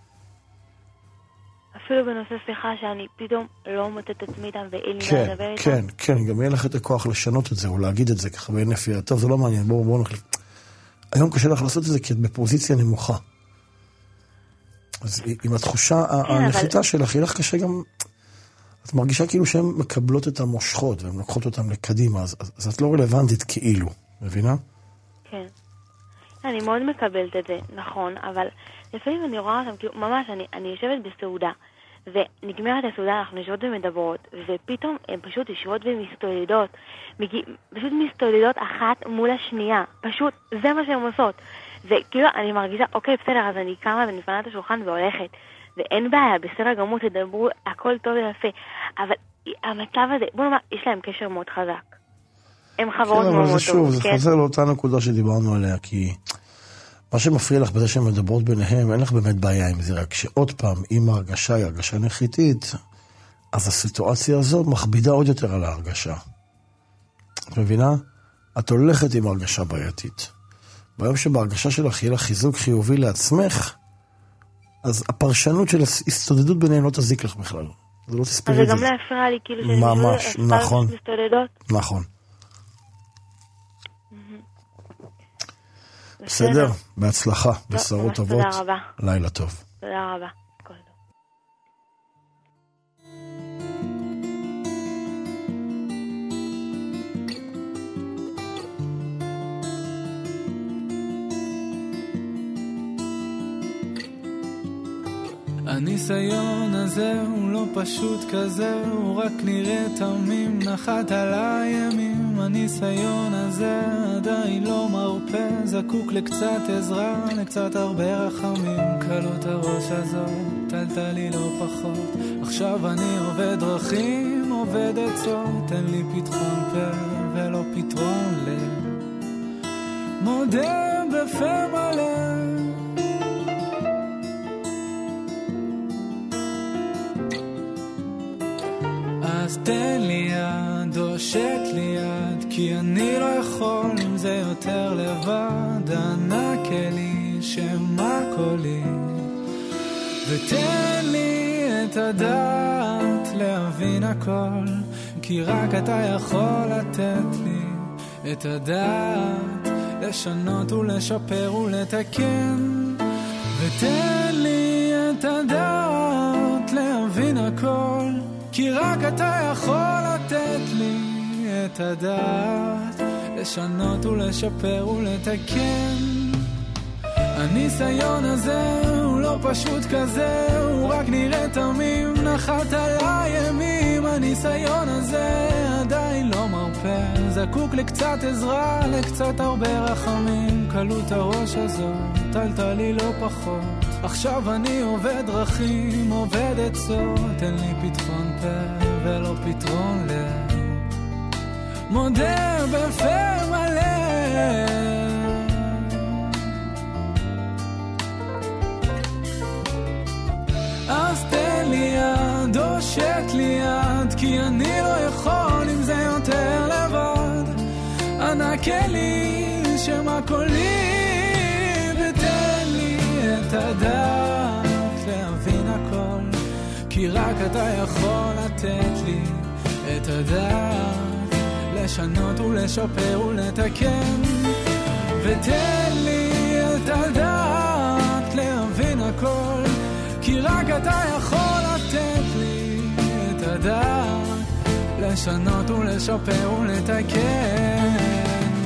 אפילו בנושא שיחה שאני פתאום לא מוצאת עצמי איתם ואין לי כן, לדבר איתם. כן, כן, גם יהיה לך את הכוח לשנות את זה, או להגיד את זה ככה בהינף יד. טוב, זה לא מעניין, בואו בואו נחליף. היום קשה לך לעשות את זה כי את בפוזיציה נמוכה. אז עם התחושה, הנחיתה שלך, יהיה לך קשה גם, את מרגישה כאילו שהן מקבלות את המושכות, והן לוקחות אותן לקדימה, אז, אז את לא רלוונטית כאילו, מבינה? כן. אני מאוד מקבלת את זה, נכון, אבל לפעמים אני רואה אותם, כאילו, ממש, אני, אני יושבת בסעודה, ונגמרת הסעודה, אנחנו יושבות ומדברות, ופתאום הן פשוט יושבות ומסתולדות, מגיע, פשוט מסתולדות אחת מול השנייה, פשוט, זה מה שהן עושות. וכאילו, אני מרגישה, אוקיי, בסדר, אז אני קמה ונפנה את השולחן והולכת, ואין בעיה, בסדר גמור, תדברו, הכל טוב ויפה, אבל המצב הזה, בוא נאמר, יש להם קשר מאוד חזק. הם חברות מאוד מאוד טובות. כן, אבל זה שוב, זה חוזר לאותה נקודה שדיברנו עליה, כי מה שמפריע לך בזה שהן מדברות ביניהם, אין לך באמת בעיה עם זה, רק שעוד פעם, אם ההרגשה היא הרגשה נחיתית, אז הסיטואציה הזאת מכבידה עוד יותר על ההרגשה. את מבינה? את הולכת עם הרגשה בעייתית. ביום שבהרגשה שלך יהיה לך חיזוק חיובי לעצמך, אז הפרשנות של ההסתודדות ביניהם לא תזיק לך בכלל. זה לא תספרי את זה. אז זה גם לא הפרע לי, כאילו, שאני ממש, נכון. נכון. בסדר, בהצלחה, בשורות טובות. תודה רבה. לילה טוב. תודה רבה. הניסיון הזה הוא לא פשוט כזה, הוא רק נראה תמים, נחת על הימים. הניסיון הזה עדיין לא מרפא, זקוק לקצת עזרה, לקצת הרבה רחמים. קלות הראש הזאת, טלטלי לא פחות, עכשיו אני עובד דרכים, עובד עצות, תן לי פתחון פה ולא פתרון לב, מודה בפה מלא. אז תן לי יד, הושט לי יד, כי אני לא יכול אם זה יותר לבד. ענק לי שמה קולי, ותן לי את הדעת להבין הכל, כי רק אתה יכול לתת לי את הדעת לשנות ולשפר ולתקן. ותן לי את הדעת להבין הכל, כי רק אתה יכול לתת לי את הדעת לשנות ולשפר ולתקן. הניסיון הזה הוא לא פשוט כזה, הוא רק נראה תמים, נחת על הימים. הניסיון הזה עדיין לא מרפא, זקוק לקצת עזרה, לקצת הרבה רחמים. קלות הראש הזאת, טלטלי לא פחות, עכשיו אני עובד דרכים, עובד עצות, תן לי פתחון פה ולא פתרון לב, מודה בפה מלא. אז תן לי יד, הושט לי יד, כי אני לא יכול אם זה יותר לבד. ענק לי שמה קולי, ותן לי את הדעת להבין הכל, כי רק אתה יכול לתת לי את הדעת לשנות ולשפר ולתקן. ותן לי את הדעת להבין הכל, כי רק אתה יכול לתת לי את הדעת לשנות ולשפר ולתקן.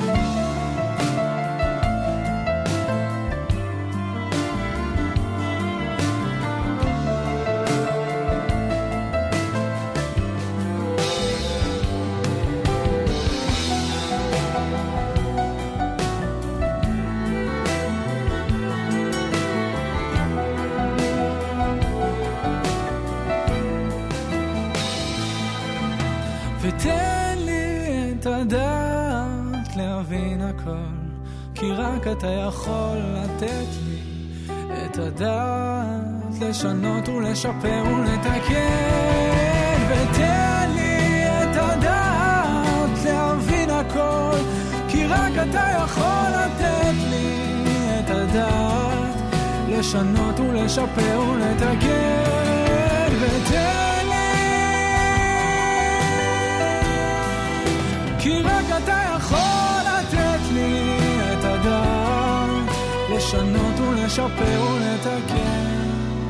ותן לי את הדעת להבין הכל, כי רק אתה יכול לתת לי את הדעת לשנות ולשפר ולתקן. ותן לי את הדעת להבין הכל, כי רק אתה יכול לתת לי את הדעת לשנות ולשפר ולתקן. ותן כי רק אתה יכול לתת לי את הדעת לשנות ולשפר ולתקן.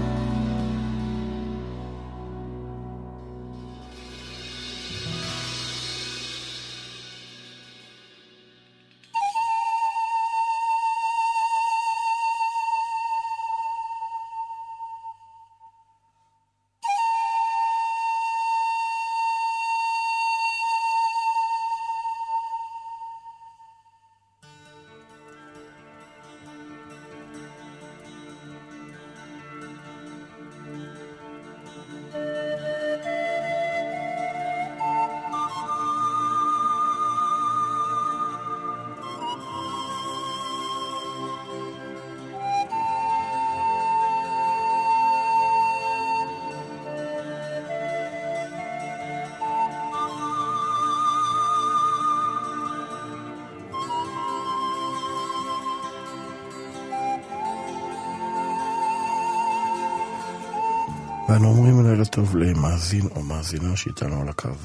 ואנו אומרים לילה טוב למאזין או מאזינה שאיתנו על הקו.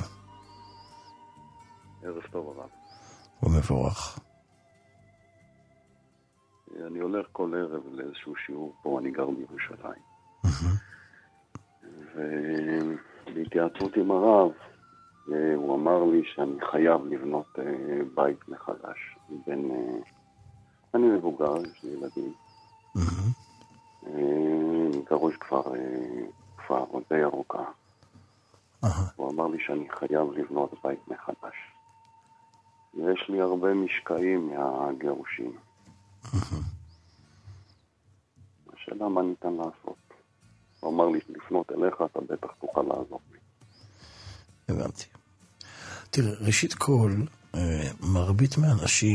ערב טוב הרב. ומבורך. אני הולך כל ערב לאיזשהו שיעור פה, אני גר בירושלים. ובהתייעצות עם הרב, הוא אמר לי שאני חייב לבנות בית מחדש. בין, אני מבוגר, יש לי ילדים. חרוש כבר, כבר די ארוכה. הוא אמר לי שאני חייב לבנות בית מחדש. ויש לי הרבה משקעים מהגירושים. השאלה מה ניתן לעשות. הוא אמר לי לפנות אליך, אתה בטח תוכל לעזור לי. הבנתי. תראה, ראשית כל, מרבית מהאנשים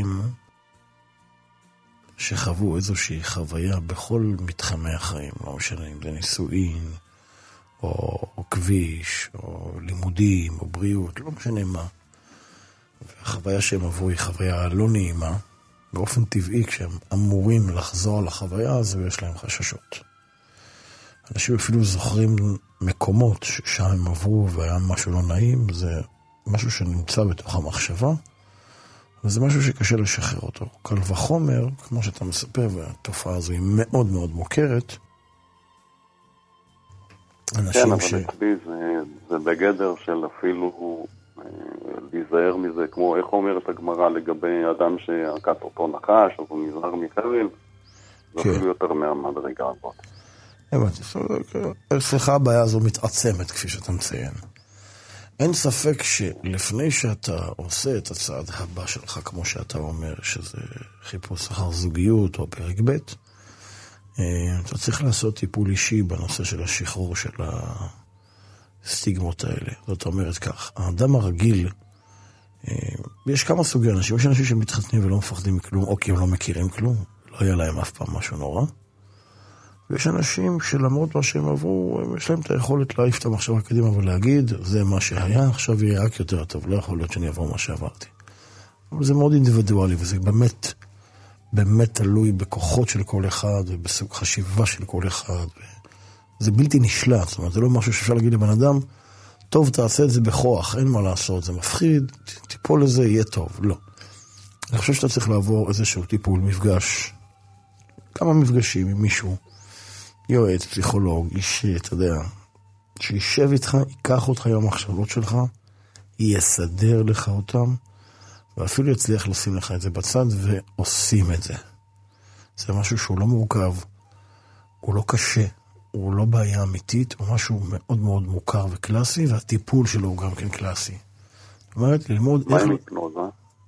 שחוו איזושהי חוויה בכל מתחמי החיים, לא משנה אם זה נישואין, או, או כביש, או לימודים, או בריאות, לא משנה מה. והחוויה שהם עברו היא חוויה לא נעימה. באופן טבעי, כשהם אמורים לחזור לחוויה הזו, יש להם חששות. אנשים אפילו זוכרים מקומות ששם הם עברו והיה משהו לא נעים, זה משהו שנמצא בתוך המחשבה, וזה משהו שקשה לשחרר אותו. קל וחומר, כמו שאתה מספר, והתופעה הזו היא מאוד מאוד מוכרת. כן, אבל ש... אצלי זה, זה בגדר של אפילו להיזהר מזה, כמו איך אומרת הגמרא לגבי אדם שעקת אותו נחש, אז הוא נזהר מחבל, זה אפילו יותר מהמדרגה הזאת. הבנתי, אצלך הבעיה הזו מתעצמת כפי שאתה מציין. אין ספק שלפני שאתה עושה את הצעד הבא שלך, כמו שאתה אומר, שזה חיפוש אחר זוגיות או פרק ב', אתה צריך לעשות טיפול אישי בנושא של השחרור של הסטיגמות האלה. זאת אומרת כך, האדם הרגיל, יש כמה סוגי אנשים, יש אנשים שמתחתנים ולא מפחדים מכלום, או כי הם לא מכירים כלום, לא היה להם אף פעם משהו נורא. ויש אנשים שלמרות מה שהם עברו, יש להם את היכולת להעיף את המחשבה קדימה ולהגיד, זה מה שהיה, עכשיו יהיה רק יותר טוב, לא יכול להיות שאני אעבור מה שעברתי. אבל זה מאוד אינדיבידואלי, וזה באמת, באמת תלוי בכוחות של כל אחד, ובסוג חשיבה של כל אחד, זה בלתי נשלט, זאת אומרת, זה לא משהו שאפשר להגיד לבן אדם, טוב, תעשה את זה בכוח, אין מה לעשות, זה מפחיד, טיפול לזה, יהיה טוב, לא. אני חושב שאתה צריך לעבור איזשהו טיפול, מפגש, כמה מפגשים עם מישהו, יועץ, פסיכולוג, איש, אתה יודע, שישב איתך, ייקח אותך עם המחשבות שלך, יסדר לך אותם, ואפילו יצליח לשים לך את זה בצד, ועושים את זה. זה משהו שהוא לא מורכב, הוא לא קשה, הוא לא בעיה אמיתית, הוא משהו מאוד מאוד מוכר וקלאסי, והטיפול שלו הוא גם כן קלאסי. זאת אומרת, ללמוד איך... מה עם היפנוזה?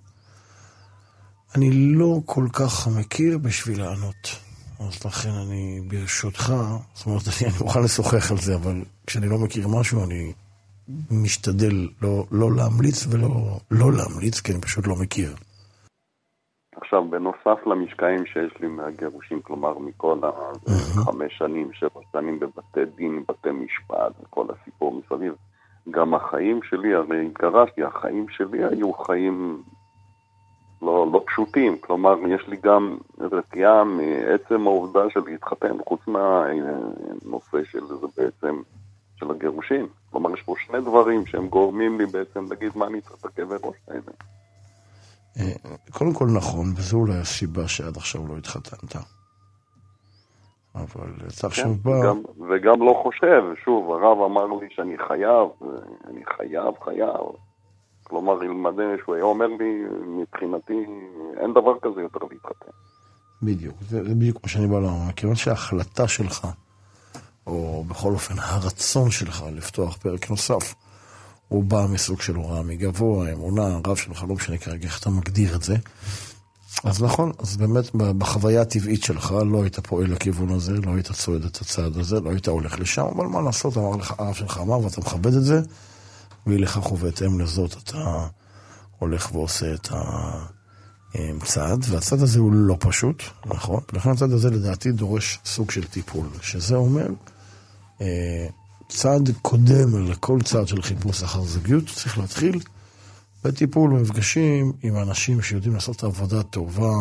אני לא כל כך מכיר בשביל לענות. אז לכן אני ברשותך, זאת אומרת, אני מוכן לשוחח על זה, אבל כשאני לא מכיר משהו, אני משתדל לא, לא להמליץ ולא לא להמליץ, כי אני פשוט לא מכיר. עכשיו, בנוסף למשקעים שיש לי מהגירושים, כלומר מכל החמש שנים, שבע שנים בבתי דין, בתי משפט, וכל הסיפור מסביב, גם החיים שלי, הרי התגרשתי, החיים שלי היו חיים לא, לא פשוטים, כלומר יש לי גם רתיעה מעצם העובדה של להתחתן, חוץ מהנושא של זה בעצם של הגירושים. כלומר יש פה שני דברים שהם גורמים לי בעצם להגיד מה אני צריך את הכאבי ראש האלה. קודם כל נכון, וזו אולי הסיבה שעד עכשיו לא התחתנת. אבל צריך כן, שבא... וגם, וגם לא חושב, שוב, הרב אמר לי שאני חייב, אני חייב, חייב. כלומר, ילמדי שהוא היה אומר לי, מבחינתי, אין דבר כזה יותר להתחתן. בדיוק, זה, זה בדיוק מה שאני בא לומר. כיוון שההחלטה שלך, או בכל אופן הרצון שלך לפתוח פרק נוסף, הוא בא מסוג של הוראה מגבוה, אמונה, הרב שלך, לא משנה כרגע איך אתה מגדיר את זה. אז נכון, אז באמת בחוויה הטבעית שלך לא היית פועל לכיוון הזה, לא היית צועד את הצעד הזה, לא היית הולך לשם, אבל מה לעשות, אמר לך, הרב שלך אמר, ואתה מכבד את זה, והיא לכך ובהתאם לזאת אתה הולך ועושה את הצעד, והצעד הזה הוא לא פשוט, נכון? לכן הצעד הזה לדעתי דורש סוג של טיפול, שזה אומר צעד קודם לכל צעד של חיפוש אחר זוגיות, צריך להתחיל בטיפול במפגשים עם אנשים שיודעים לעשות את העבודה טובה,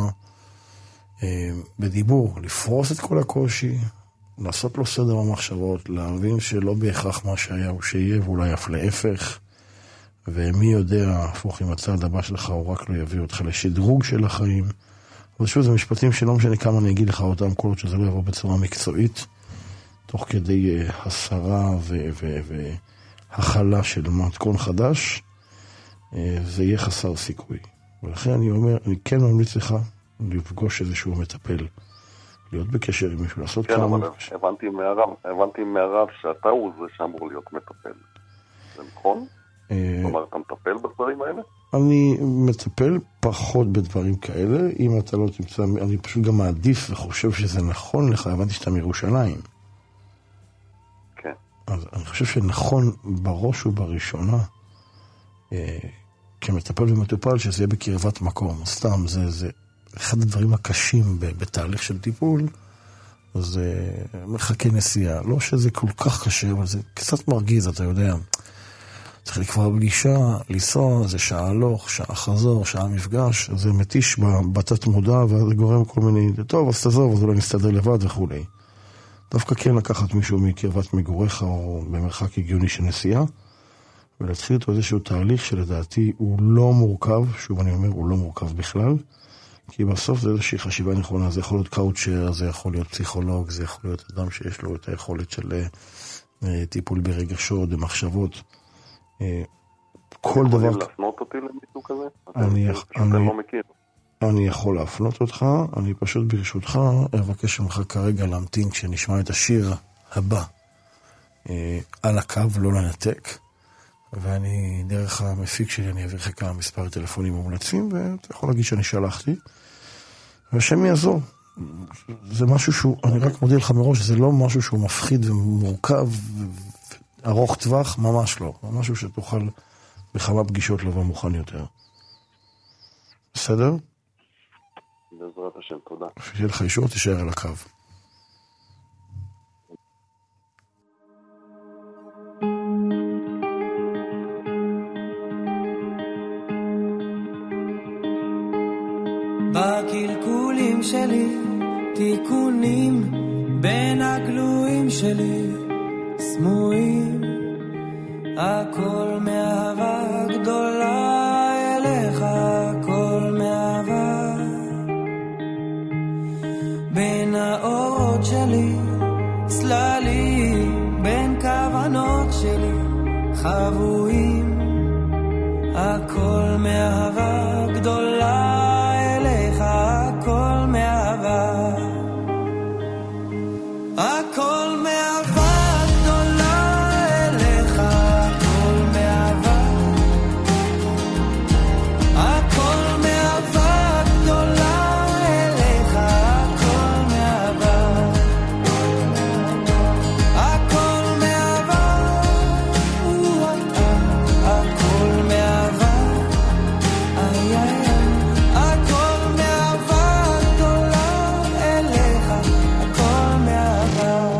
בדיבור, לפרוס את כל הקושי, לעשות לו סדר במחשבות, להבין שלא בהכרח מה שהיה הוא שיהיה, ואולי אף להפך, ומי יודע, הפוך עם הצעד הבא שלך, הוא רק לא יביא אותך לשדרוג של החיים. אבל שוב, זה משפטים שלא משנה כמה אני אגיד לך אותם, כל עוד שזה לא יבוא בצורה מקצועית, תוך כדי הסרה והחלה של מתכון חדש, זה יהיה חסר סיכוי. ולכן אני אומר, אני כן ממליץ לך לפגוש איזשהו מטפל, להיות בקשר עם מישהו, לעשות כן, כמה... אבל הבנתי מהרב, הבנתי מהרב שאתה הוא זה שאמור להיות מטפל. זה נכון? זאת אומרת, אתה מטפל בדברים האלה? אני מטפל פחות בדברים כאלה, אם אתה לא תמצא, אני פשוט גם מעדיף וחושב שזה נכון לך, הבנתי שאתה מירושלים. כן. אז אני חושב שנכון בראש ובראשונה, אה, כמטפל ומטופל, שזה יהיה בקרבת מקום. סתם, זה, זה אחד הדברים הקשים בתהליך של טיפול, זה מחכה נסיעה. לא שזה כל כך קשה, אבל זה קצת מרגיז, אתה יודע. צריך לקבוע פגישה, לנסוע, זה שעה הלוך, שעה חזור, שעה מפגש, זה מתיש בתת מודע, וזה גורם כל מיני, טוב, אז תעזוב, אז אולי נסתדר לבד וכו'. דווקא כן לקחת מישהו מקרבת מגוריך, או במרחק הגיוני של נסיעה, ולהתחיל איתו איזשהו תהליך שלדעתי הוא לא מורכב, שוב אני אומר, הוא לא מורכב בכלל, כי בסוף זה איזושהי חשיבה נכונה, זה יכול להיות קאוצ'ר, זה יכול להיות פסיכולוג, זה יכול להיות אדם שיש לו את היכולת של טיפול ברגשות, במחשבות, כל דבר... יכולים להפנות אותי למישהו כזה? אני, אני, לא מכיר. אני יכול להפנות אותך, אני פשוט ברשותך אבקש ממך כרגע להמתין כשנשמע את השיר הבא על הקו, לא לנתק, ואני דרך המפיק שלי אני אעביר לך כמה מספר טלפונים מומלצים, ואתה יכול להגיד שאני שלחתי, והשם יעזור. זה משהו שהוא, אני רק מודיע לך מראש, זה לא משהו שהוא מפחיד ומורכב ארוך טווח, ממש לא. משהו שתוכל בכמה פגישות לבוא מוכן יותר. בסדר? בעזרת השם, תודה. שיהיה לך אישור, תישאר על הקו. בקלקולים שלי, תיקונים בין הגלויים שלי, סמויים, הכל מאהבה גדולה אליך, הכל מאהבה. בין האורות שלי, צללים, בין כוונות שלי, חבויים, הכל מאהבה גדולה אליך, הכל מאהבה. הכל מאהבה גדולה אליך, הכל מאהבה. הכל מאהבה גדולה אליך, הכל מאהבה. הכל מאהבה, הכל מאהבה. איי איי איי, הכל מאהבה גדולה אליך, הכל מאהבה.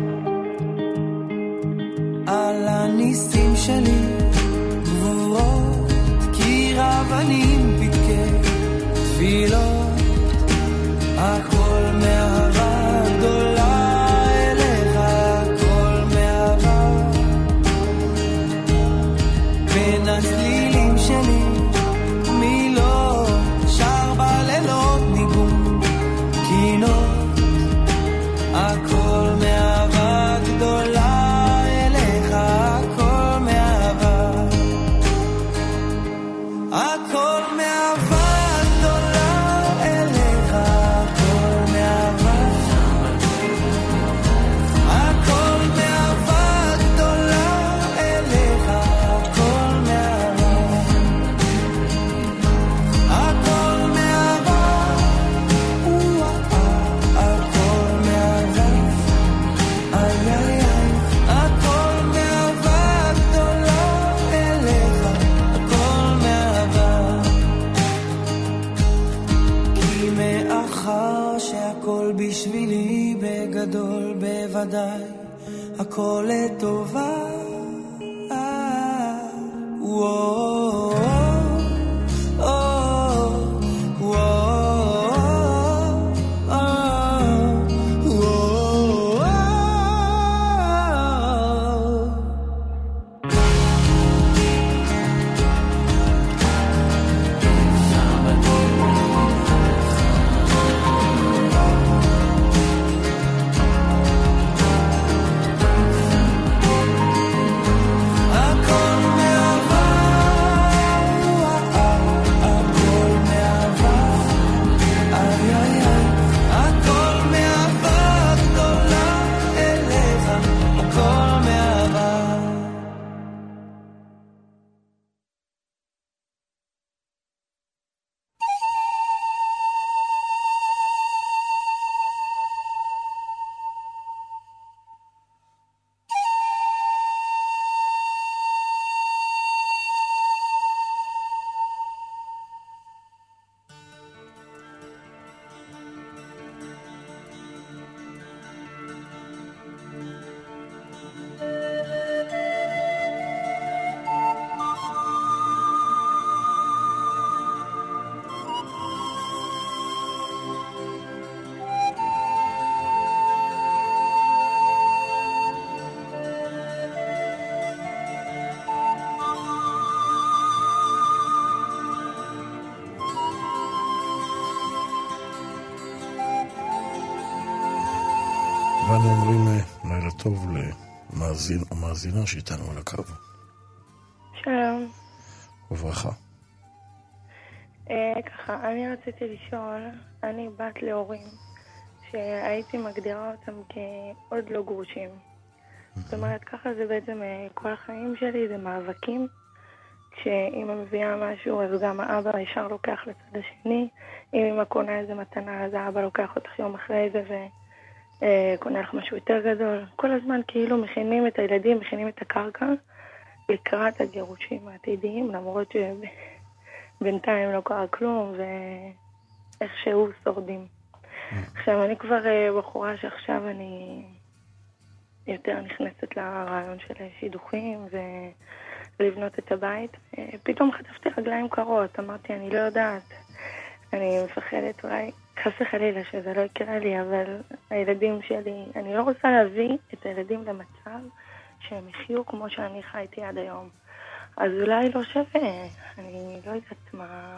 על הניסים שלי גבורות, קיר אבנים, פתקי תפילות, הכל מאהבה גדולה אליך, הכל מאהבה. בין הצלילים שלי מילות, שר בלילות ניגון קינות, הכל מאהבה גדולה אליך, הכל מאהבה. הכל מאהבה גדולה אליך, הכל מאהבה. הכל מאהבה גדולה אליך, הכל מאהבה. הכל מאהבה, הכל מאהבה. איי איי איי, הכל מאהבה גדולה אליך, הכל מאהבה. כי מאחר שהכל בשבילי בגדול בוודאי, הכל לטובה. וואו, וואו, הכל מאהבה ואנו אומרים לילה טוב למאזין או מאזינה שאיתנו על הקו. שלום. וברכה. אה, ככה, אני רציתי לשאול, אני בת להורים שהייתי מגדירה אותם כעוד לא גרושים. זאת אומרת, ככה זה בעצם כל החיים שלי, זה מאבקים. כשאמא מביאה משהו, אז גם האבא ישר לוקח לצד השני. אם אמא קונה איזה מתנה, אז האבא לוקח אותך יום אחרי זה וקונה לך משהו יותר גדול. כל הזמן כאילו מכינים את הילדים, מכינים את הקרקע לקראת הגירושים העתידיים, למרות שבינתיים לא קרה כלום ואיכשהו שורדים. עכשיו, אני כבר בחורה שעכשיו אני יותר נכנסת לרעיון של שידוכים ולבנות את הבית. פתאום חטפתי רגליים קרות, אמרתי, אני לא יודעת. אני מפחדת, אולי חס וחלילה שזה לא יקרה לי, אבל הילדים שלי, אני לא רוצה להביא את הילדים למצב שהם יחיו כמו שאני חייתי עד היום. אז אולי לא שווה, אני לא יודעת מה.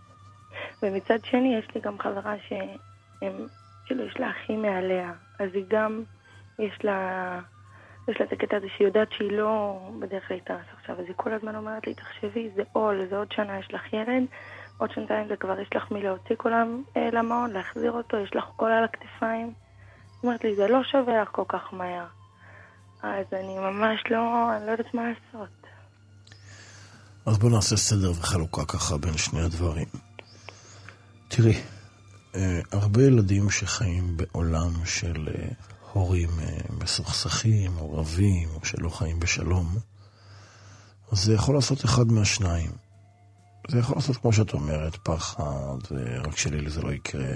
ומצד שני, יש לי גם חברה שהם, כאילו יש לה אחים מעליה, אז היא גם, יש לה, יש לה את הקטע הזה שהיא יודעת שהיא לא בדרך להתארס עכשיו, אז היא כל הזמן אומרת לי, תחשבי, זה עול, זה עוד שנה, יש לך ילד, עוד שנתיים זה כבר יש לך מי להוציא כולם אה, למעון, להחזיר אותו, יש לך כל על הכתפיים. היא אומרת לי, זה לא שווה לך כל כך מהר. אז אני ממש לא, אני לא יודעת מה לעשות. אז בוא נעשה סדר וחלוקה ככה בין שני הדברים. תראי, אה, הרבה ילדים שחיים בעולם של אה, הורים אה, מסוכסכים או רבים או שלא חיים בשלום, אז זה יכול לעשות אחד מהשניים. זה יכול לעשות כמו שאת אומרת, פחד, ורק שלי זה לא יקרה.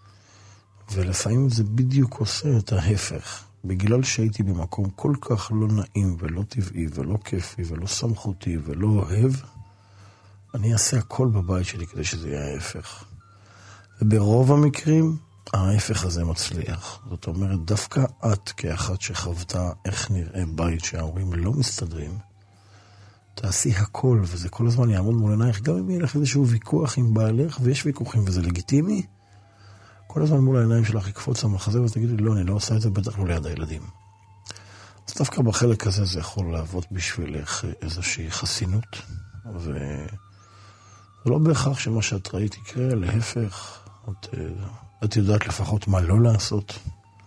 ולפעמים זה בדיוק עושה את ההפך. בגלל שהייתי במקום כל כך לא נעים ולא טבעי ולא כיפי ולא סמכותי ולא אוהב, אני אעשה הכל בבית שלי כדי שזה יהיה ההפך. וברוב המקרים, ההפך הזה מצליח. זאת אומרת, דווקא את כאחת שחוותה איך נראה בית שההורים לא מסתדרים, תעשי הכל, וזה כל הזמן יעמוד מול עינייך, גם אם יהיה לך איזשהו ויכוח עם בעלך, ויש ויכוחים וזה לגיטימי, כל הזמן מול העיניים שלך יקפוץ המחזה, ואז תגידי, לא, אני לא עושה את זה, בטח לא ליד הילדים. אז דווקא בחלק הזה זה יכול לעבוד בשבילך איזושהי חסינות, וזה לא בהכרח שמה שאת ראית יקרה, להפך, את, את יודעת לפחות מה לא לעשות,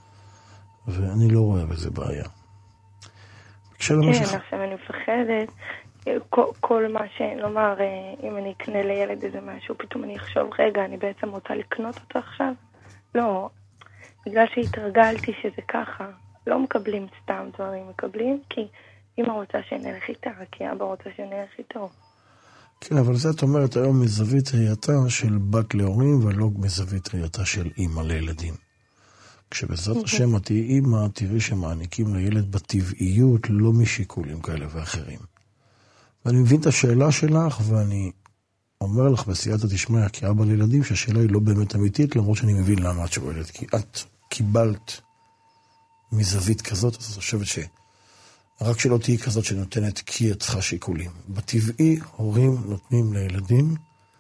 ואני לא רואה בזה בעיה. כן, עכשיו אני מפחדת, כל, כל מה שנאמר, אם אני אקנה לילד איזה משהו, פתאום אני אחשוב, רגע, אני בעצם רוצה לקנות אותו עכשיו? לא, בגלל שהתרגלתי שזה ככה, לא מקבלים סתם דברים, מקבלים כי אמא רוצה שנלך איתה, כי אבא רוצה שנלך איתו. כן, אבל זה את אומרת היום מזווית ראייתה של בת להורים, ולא מזווית ראייתה של אמא לילדים. כשבעזרת השם את תהיי אימא, תראי שמעניקים לילד בטבעיות, לא משיקולים כאלה ואחרים. ואני מבין את השאלה שלך, ואני אומר לך בסייעתא דשמיא כאבא לילדים, שהשאלה היא לא באמת אמיתית, למרות שאני מבין למה את שואלת, כי את קיבלת מזווית כזאת, אז אני חושבת שרק שלא תהיי כזאת שנותנת כי את צריכה שיקולים. בטבעי, הורים נותנים לילדים,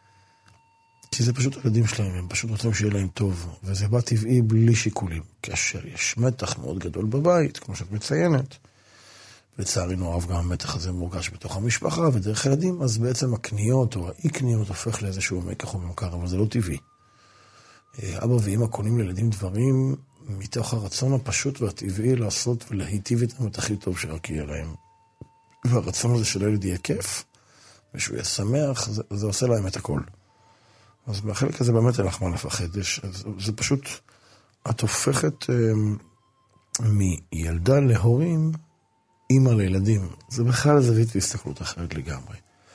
כי זה פשוט הילדים שלהם, הם פשוט רוצים שיהיה להם טוב, וזה בא טבעי בלי שיקולים. כאשר יש מתח מאוד גדול בבית, כמו שאת מציינת, לצערנו הרב גם המתח הזה מורגש בתוך המשפחה ודרך ילדים, אז בעצם הקניות או האי-קניות הופך לאיזשהו מקח וממכר, אבל זה לא טבעי. אבא ואמא קונים לילדים דברים מתוך הרצון הפשוט והטבעי לעשות ולהיטיב איתם את הכי טוב שרק יהיה להם. והרצון הזה של הילד יהיה כיף, ושהוא יהיה שמח, זה, זה עושה להם את הכל. אז בחלק הזה באמת אין לך מה לפחד. זה פשוט, את הופכת um, מילדה להורים, אמא לילדים. זה בכלל זווית והסתכלות אחרת לגמרי.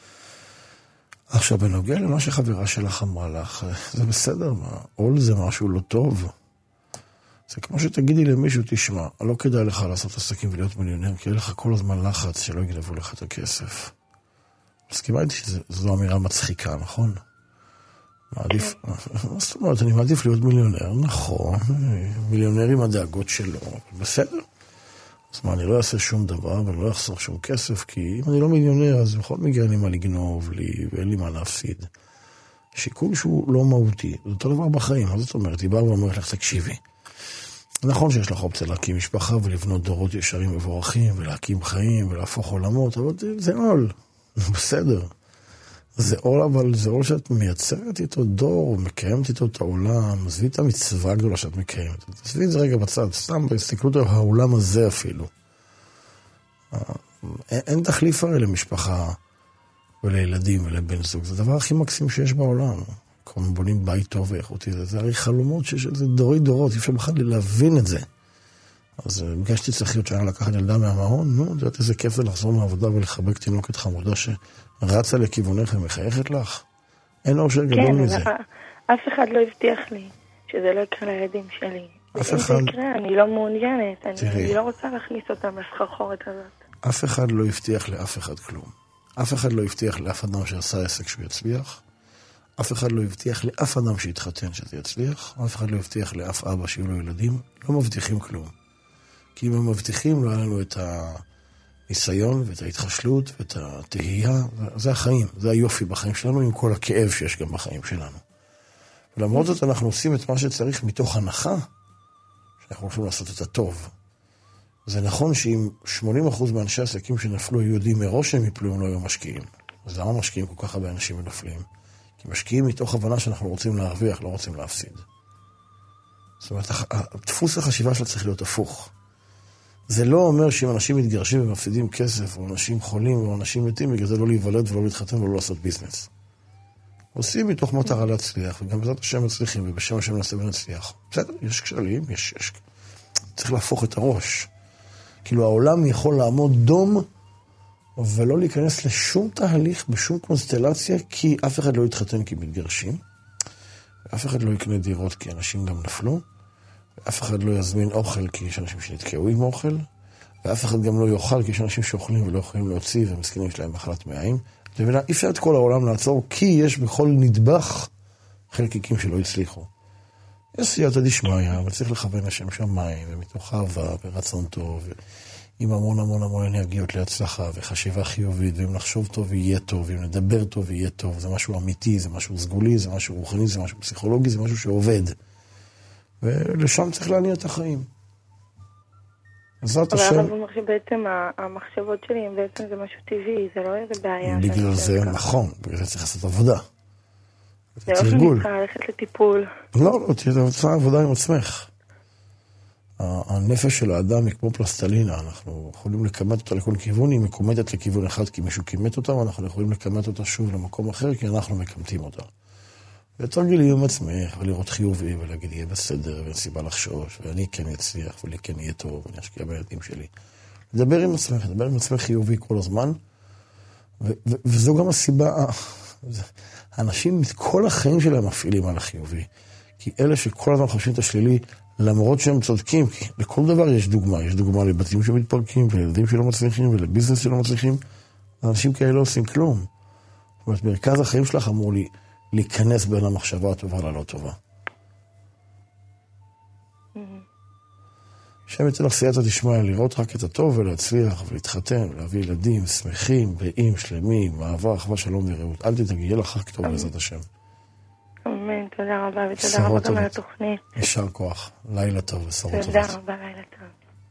עכשיו, בנוגע למה שחברה שלך אמרה לך, זה בסדר, מה? עול זה משהו לא טוב. זה כמו שתגידי למישהו, תשמע, לא כדאי לך לעשות עסקים ולהיות מיליונר, כי יהיה לך כל הזמן לחץ שלא יגנבו לך את הכסף. מסכימה איתי שזו אמירה מצחיקה, נכון? מעדיף, זאת אומרת, אני מעדיף להיות מיליונר, נכון, מיליונר עם הדאגות שלו, בסדר. אז מה, אני לא אעשה שום דבר ואני לא אחסוך שום כסף, כי אם אני לא מיליונר, אז בכל מקרה אין לי מה לגנוב לי ואין לי מה להפסיד. שיקול שהוא לא מהותי, זה אותו דבר בחיים, מה זאת אומרת? היא באה ואומרת לך, תקשיבי, נכון שיש לך אופציה להקים משפחה ולבנות דורות ישרים מבורכים ולהקים חיים ולהפוך עולמות, אבל זה עול, בסדר. זה עול, אבל זה עול שאת מייצרת איתו דור, ומקיימת איתו את העולם, עזבי את המצווה הגדולה שאת מקיימת. עזבי את זה רגע בצד, סתם בהסתכלות על העולם הזה אפילו. אין, אין תחליף הרי למשפחה ולילדים ולבן זוג, זה הדבר הכי מקסים שיש בעולם. כל בונים בית טוב ואיכותי, זה, זה הרי חלומות שיש לזה דורי דורות, אי אפשר בכלל להבין את זה. אז בגשתי צריכיות שהיה לקחת ילדה מהמעון, נו, יודעת איזה כיף זה לחזור מהעבודה ולחבק תינוקת חמודה שרצה לכיוונך ומחייכת לך. אין אושר גדול כן, מזה. כן, אף אחד לא הבטיח לי שזה לא יקרה לילדים שלי. אף אם אחד... זה יקרה, אני לא מעוניינת, אני, תראי. אני לא רוצה להכניס אותם לסחרחורת הזאת. אף אחד לא הבטיח לאף אחד כלום. אף אחד לא הבטיח לאף אדם שעשה עסק שהוא יצליח. אף אחד לא הבטיח לאף אדם שהתחתן שזה יצליח. אף אחד לא הבטיח לאף אבא שיהיו לו ילדים. לא מבטיחים כלום. כי אם הם מבטיחים, לא היה לנו את הניסיון ואת ההתחשלות ואת התהייה. זה החיים, זה היופי בחיים שלנו, עם כל הכאב שיש גם בחיים שלנו. ולמרות זאת אנחנו עושים את מה שצריך מתוך הנחה, שאנחנו הולכים לעשות את הטוב. זה נכון שאם שמונים אחוז מאנשי עסקים שנפלו היו יודעים מראש שהם יפלו, הם לא היו משקיעים. אז למה משקיעים כל כך הרבה אנשים ונפלים? כי משקיעים מתוך הבנה שאנחנו רוצים להרוויח, לא רוצים להפסיד. זאת אומרת, דפוס החשיבה שלה צריך להיות הפוך. זה לא אומר שאם אנשים מתגרשים ומפסידים כסף, או אנשים חולים, או אנשים מתים, בגלל זה לא להיוולד ולא להתחתן ולא לעשות ביזנס. עושים מתוך מטרה להצליח, וגם בזאת השם מצליחים, ובשם השם נעשה ונצליח. בסדר, יש כשלים, יש, יש... צריך להפוך את הראש. כאילו העולם יכול לעמוד דום, ולא להיכנס לשום תהליך, בשום קונסטלציה, כי אף אחד לא יתחתן כי מתגרשים, ואף אחד לא יקנה דירות כי אנשים גם נפלו, ואף אחד לא יזמין אוכל כי יש אנשים שנתקעו עם אוכל, ואף אחד גם לא יאכל כי יש אנשים שאוכלים ולא יכולים להוציא, ומסכנים יש להם מחלת מעיים. אי אפשר את כל העולם לעצור, כי יש בכל נדבך חלקיקים שלא הצליחו. יש סייעתא דשמיא, אבל צריך לכוון לשם שמיים, ומתוך אהבה ורצון טוב, עם המון המון המון אנרגיות להצלחה, וחשיבה חיובית, ואם לחשוב טוב יהיה טוב, ואם נדבר טוב יהיה טוב, זה משהו אמיתי, זה משהו סגולי, זה משהו רוחני, זה משהו פסיכולוגי, זה משהו שעובד. ולשם צריך להניע את החיים. בעזרת השם... אבל הרב אומר שבעצם המחשבות שלי הם בעצם זה משהו טבעי, זה לא איזה בעיה. בגלל זה, נכון, בגלל זה צריך לעשות עבודה. זה לא שאני צריכה ללכת לטיפול. לא, לא, תהיה עושה עבודה עם עצמך. הנפש של האדם היא כמו פלסטלינה, אנחנו יכולים לקמת אותה לכל כיוון, היא מקומדת לכיוון אחד כי מישהו קימת אותה, ואנחנו יכולים לקמת אותה שוב למקום אחר כי אנחנו מקמתים אותה. ותרגיל עם עצמך, ולראות חיובי, ולהגיד יהיה בסדר, ואין סיבה לחשוש, ואני כן אצליח, ולי כן יהיה טוב, ואני אשקיע בילדים שלי. לדבר עם עצמך, לדבר עם עצמך חיובי כל הזמן, ו- ו- וזו גם הסיבה, האנשים את כל החיים שלהם מפעילים על החיובי, כי אלה שכל הזמן חושבים את השלילי, למרות שהם צודקים, כי לכל דבר יש דוגמה, יש דוגמה לבתים שמתפרקים, ולילדים שלא מצליחים, ולביזנס שלא מצליחים, אנשים כאלה לא עושים כלום. זאת אומרת, מרכז החיים שלך אמור לי, להיכנס בין המחשבה הטובה ללא טובה. שם יצא לך סייעתא דשמיא, לראות רק את הטוב ולהצליח ולהתחתן ולהביא ילדים שמחים, בריאים, שלמים, אהבה, אחווה, שלום ורעות. אל תדאגי, יהיה לך רק טוב בעזרת השם. אמן, תודה רבה ותודה רבה גם על התוכנית. יישר כוח, לילה טוב ושרות טובות. תודה רבה, לילה טוב.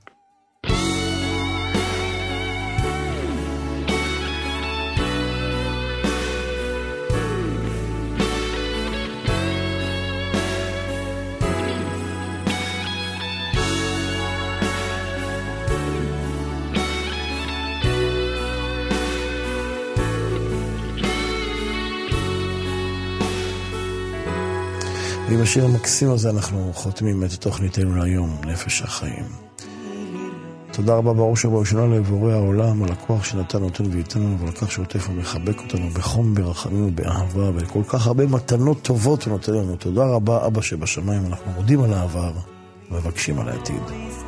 ועם השיר המקסים הזה אנחנו חותמים את תוכניתנו להיום, נפש החיים. תודה רבה בראש ובראשונה לבורא העולם, על הכוח שנתן נותן ואיתנו, ועל כך שעוטף ומחבק אותנו בחום, ברחמים ובאהבה, וכל כך הרבה מתנות טובות הוא נותן לנו. תודה רבה אבא שבשמיים, אנחנו מודים על העבר ומבקשים על העתיד.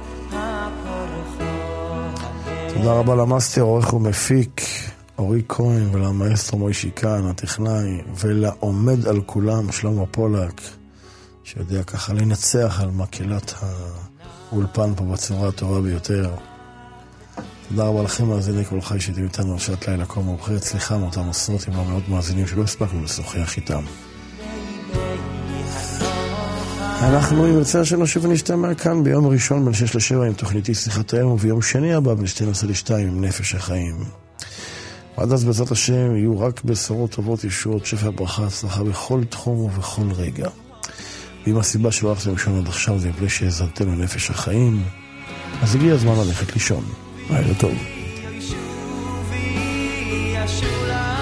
תודה רבה למאסטר, עורך ומפיק אורי כהן, ולמאסטר מוישי כאן, הטכנאי, ולעומד על כולם שלמה פולק, שיודע ככה לנצח על מקהלת האולפן פה בצורה הטובה ביותר. תודה רבה לכם מאזיני כל חי שאתם איתנו על שעת לילה כה מאוחרת. סליחה מאותם עשרות אם לא מאות מאזינים שלא הספקנו לשוחח איתם. אנחנו עם רצה שלנו שוב נשתמע כאן ביום ראשון בין שש לשבע עם תוכניתי שיחת היום, וביום שני הבא בין שתים עשרה לשתיים עם נפש החיים. עד אז בעזרת השם יהיו רק בשורות טובות, ישועות, שפע, ברכה, הצלחה בכל תחום ובכל רגע. ואם הסיבה שלא הלכתם לישון עד עכשיו זה מפני שהזלתם לנפש החיים, אז הגיע הזמן ללכת לישון. לילה טוב. ישוב לי, ישוב לך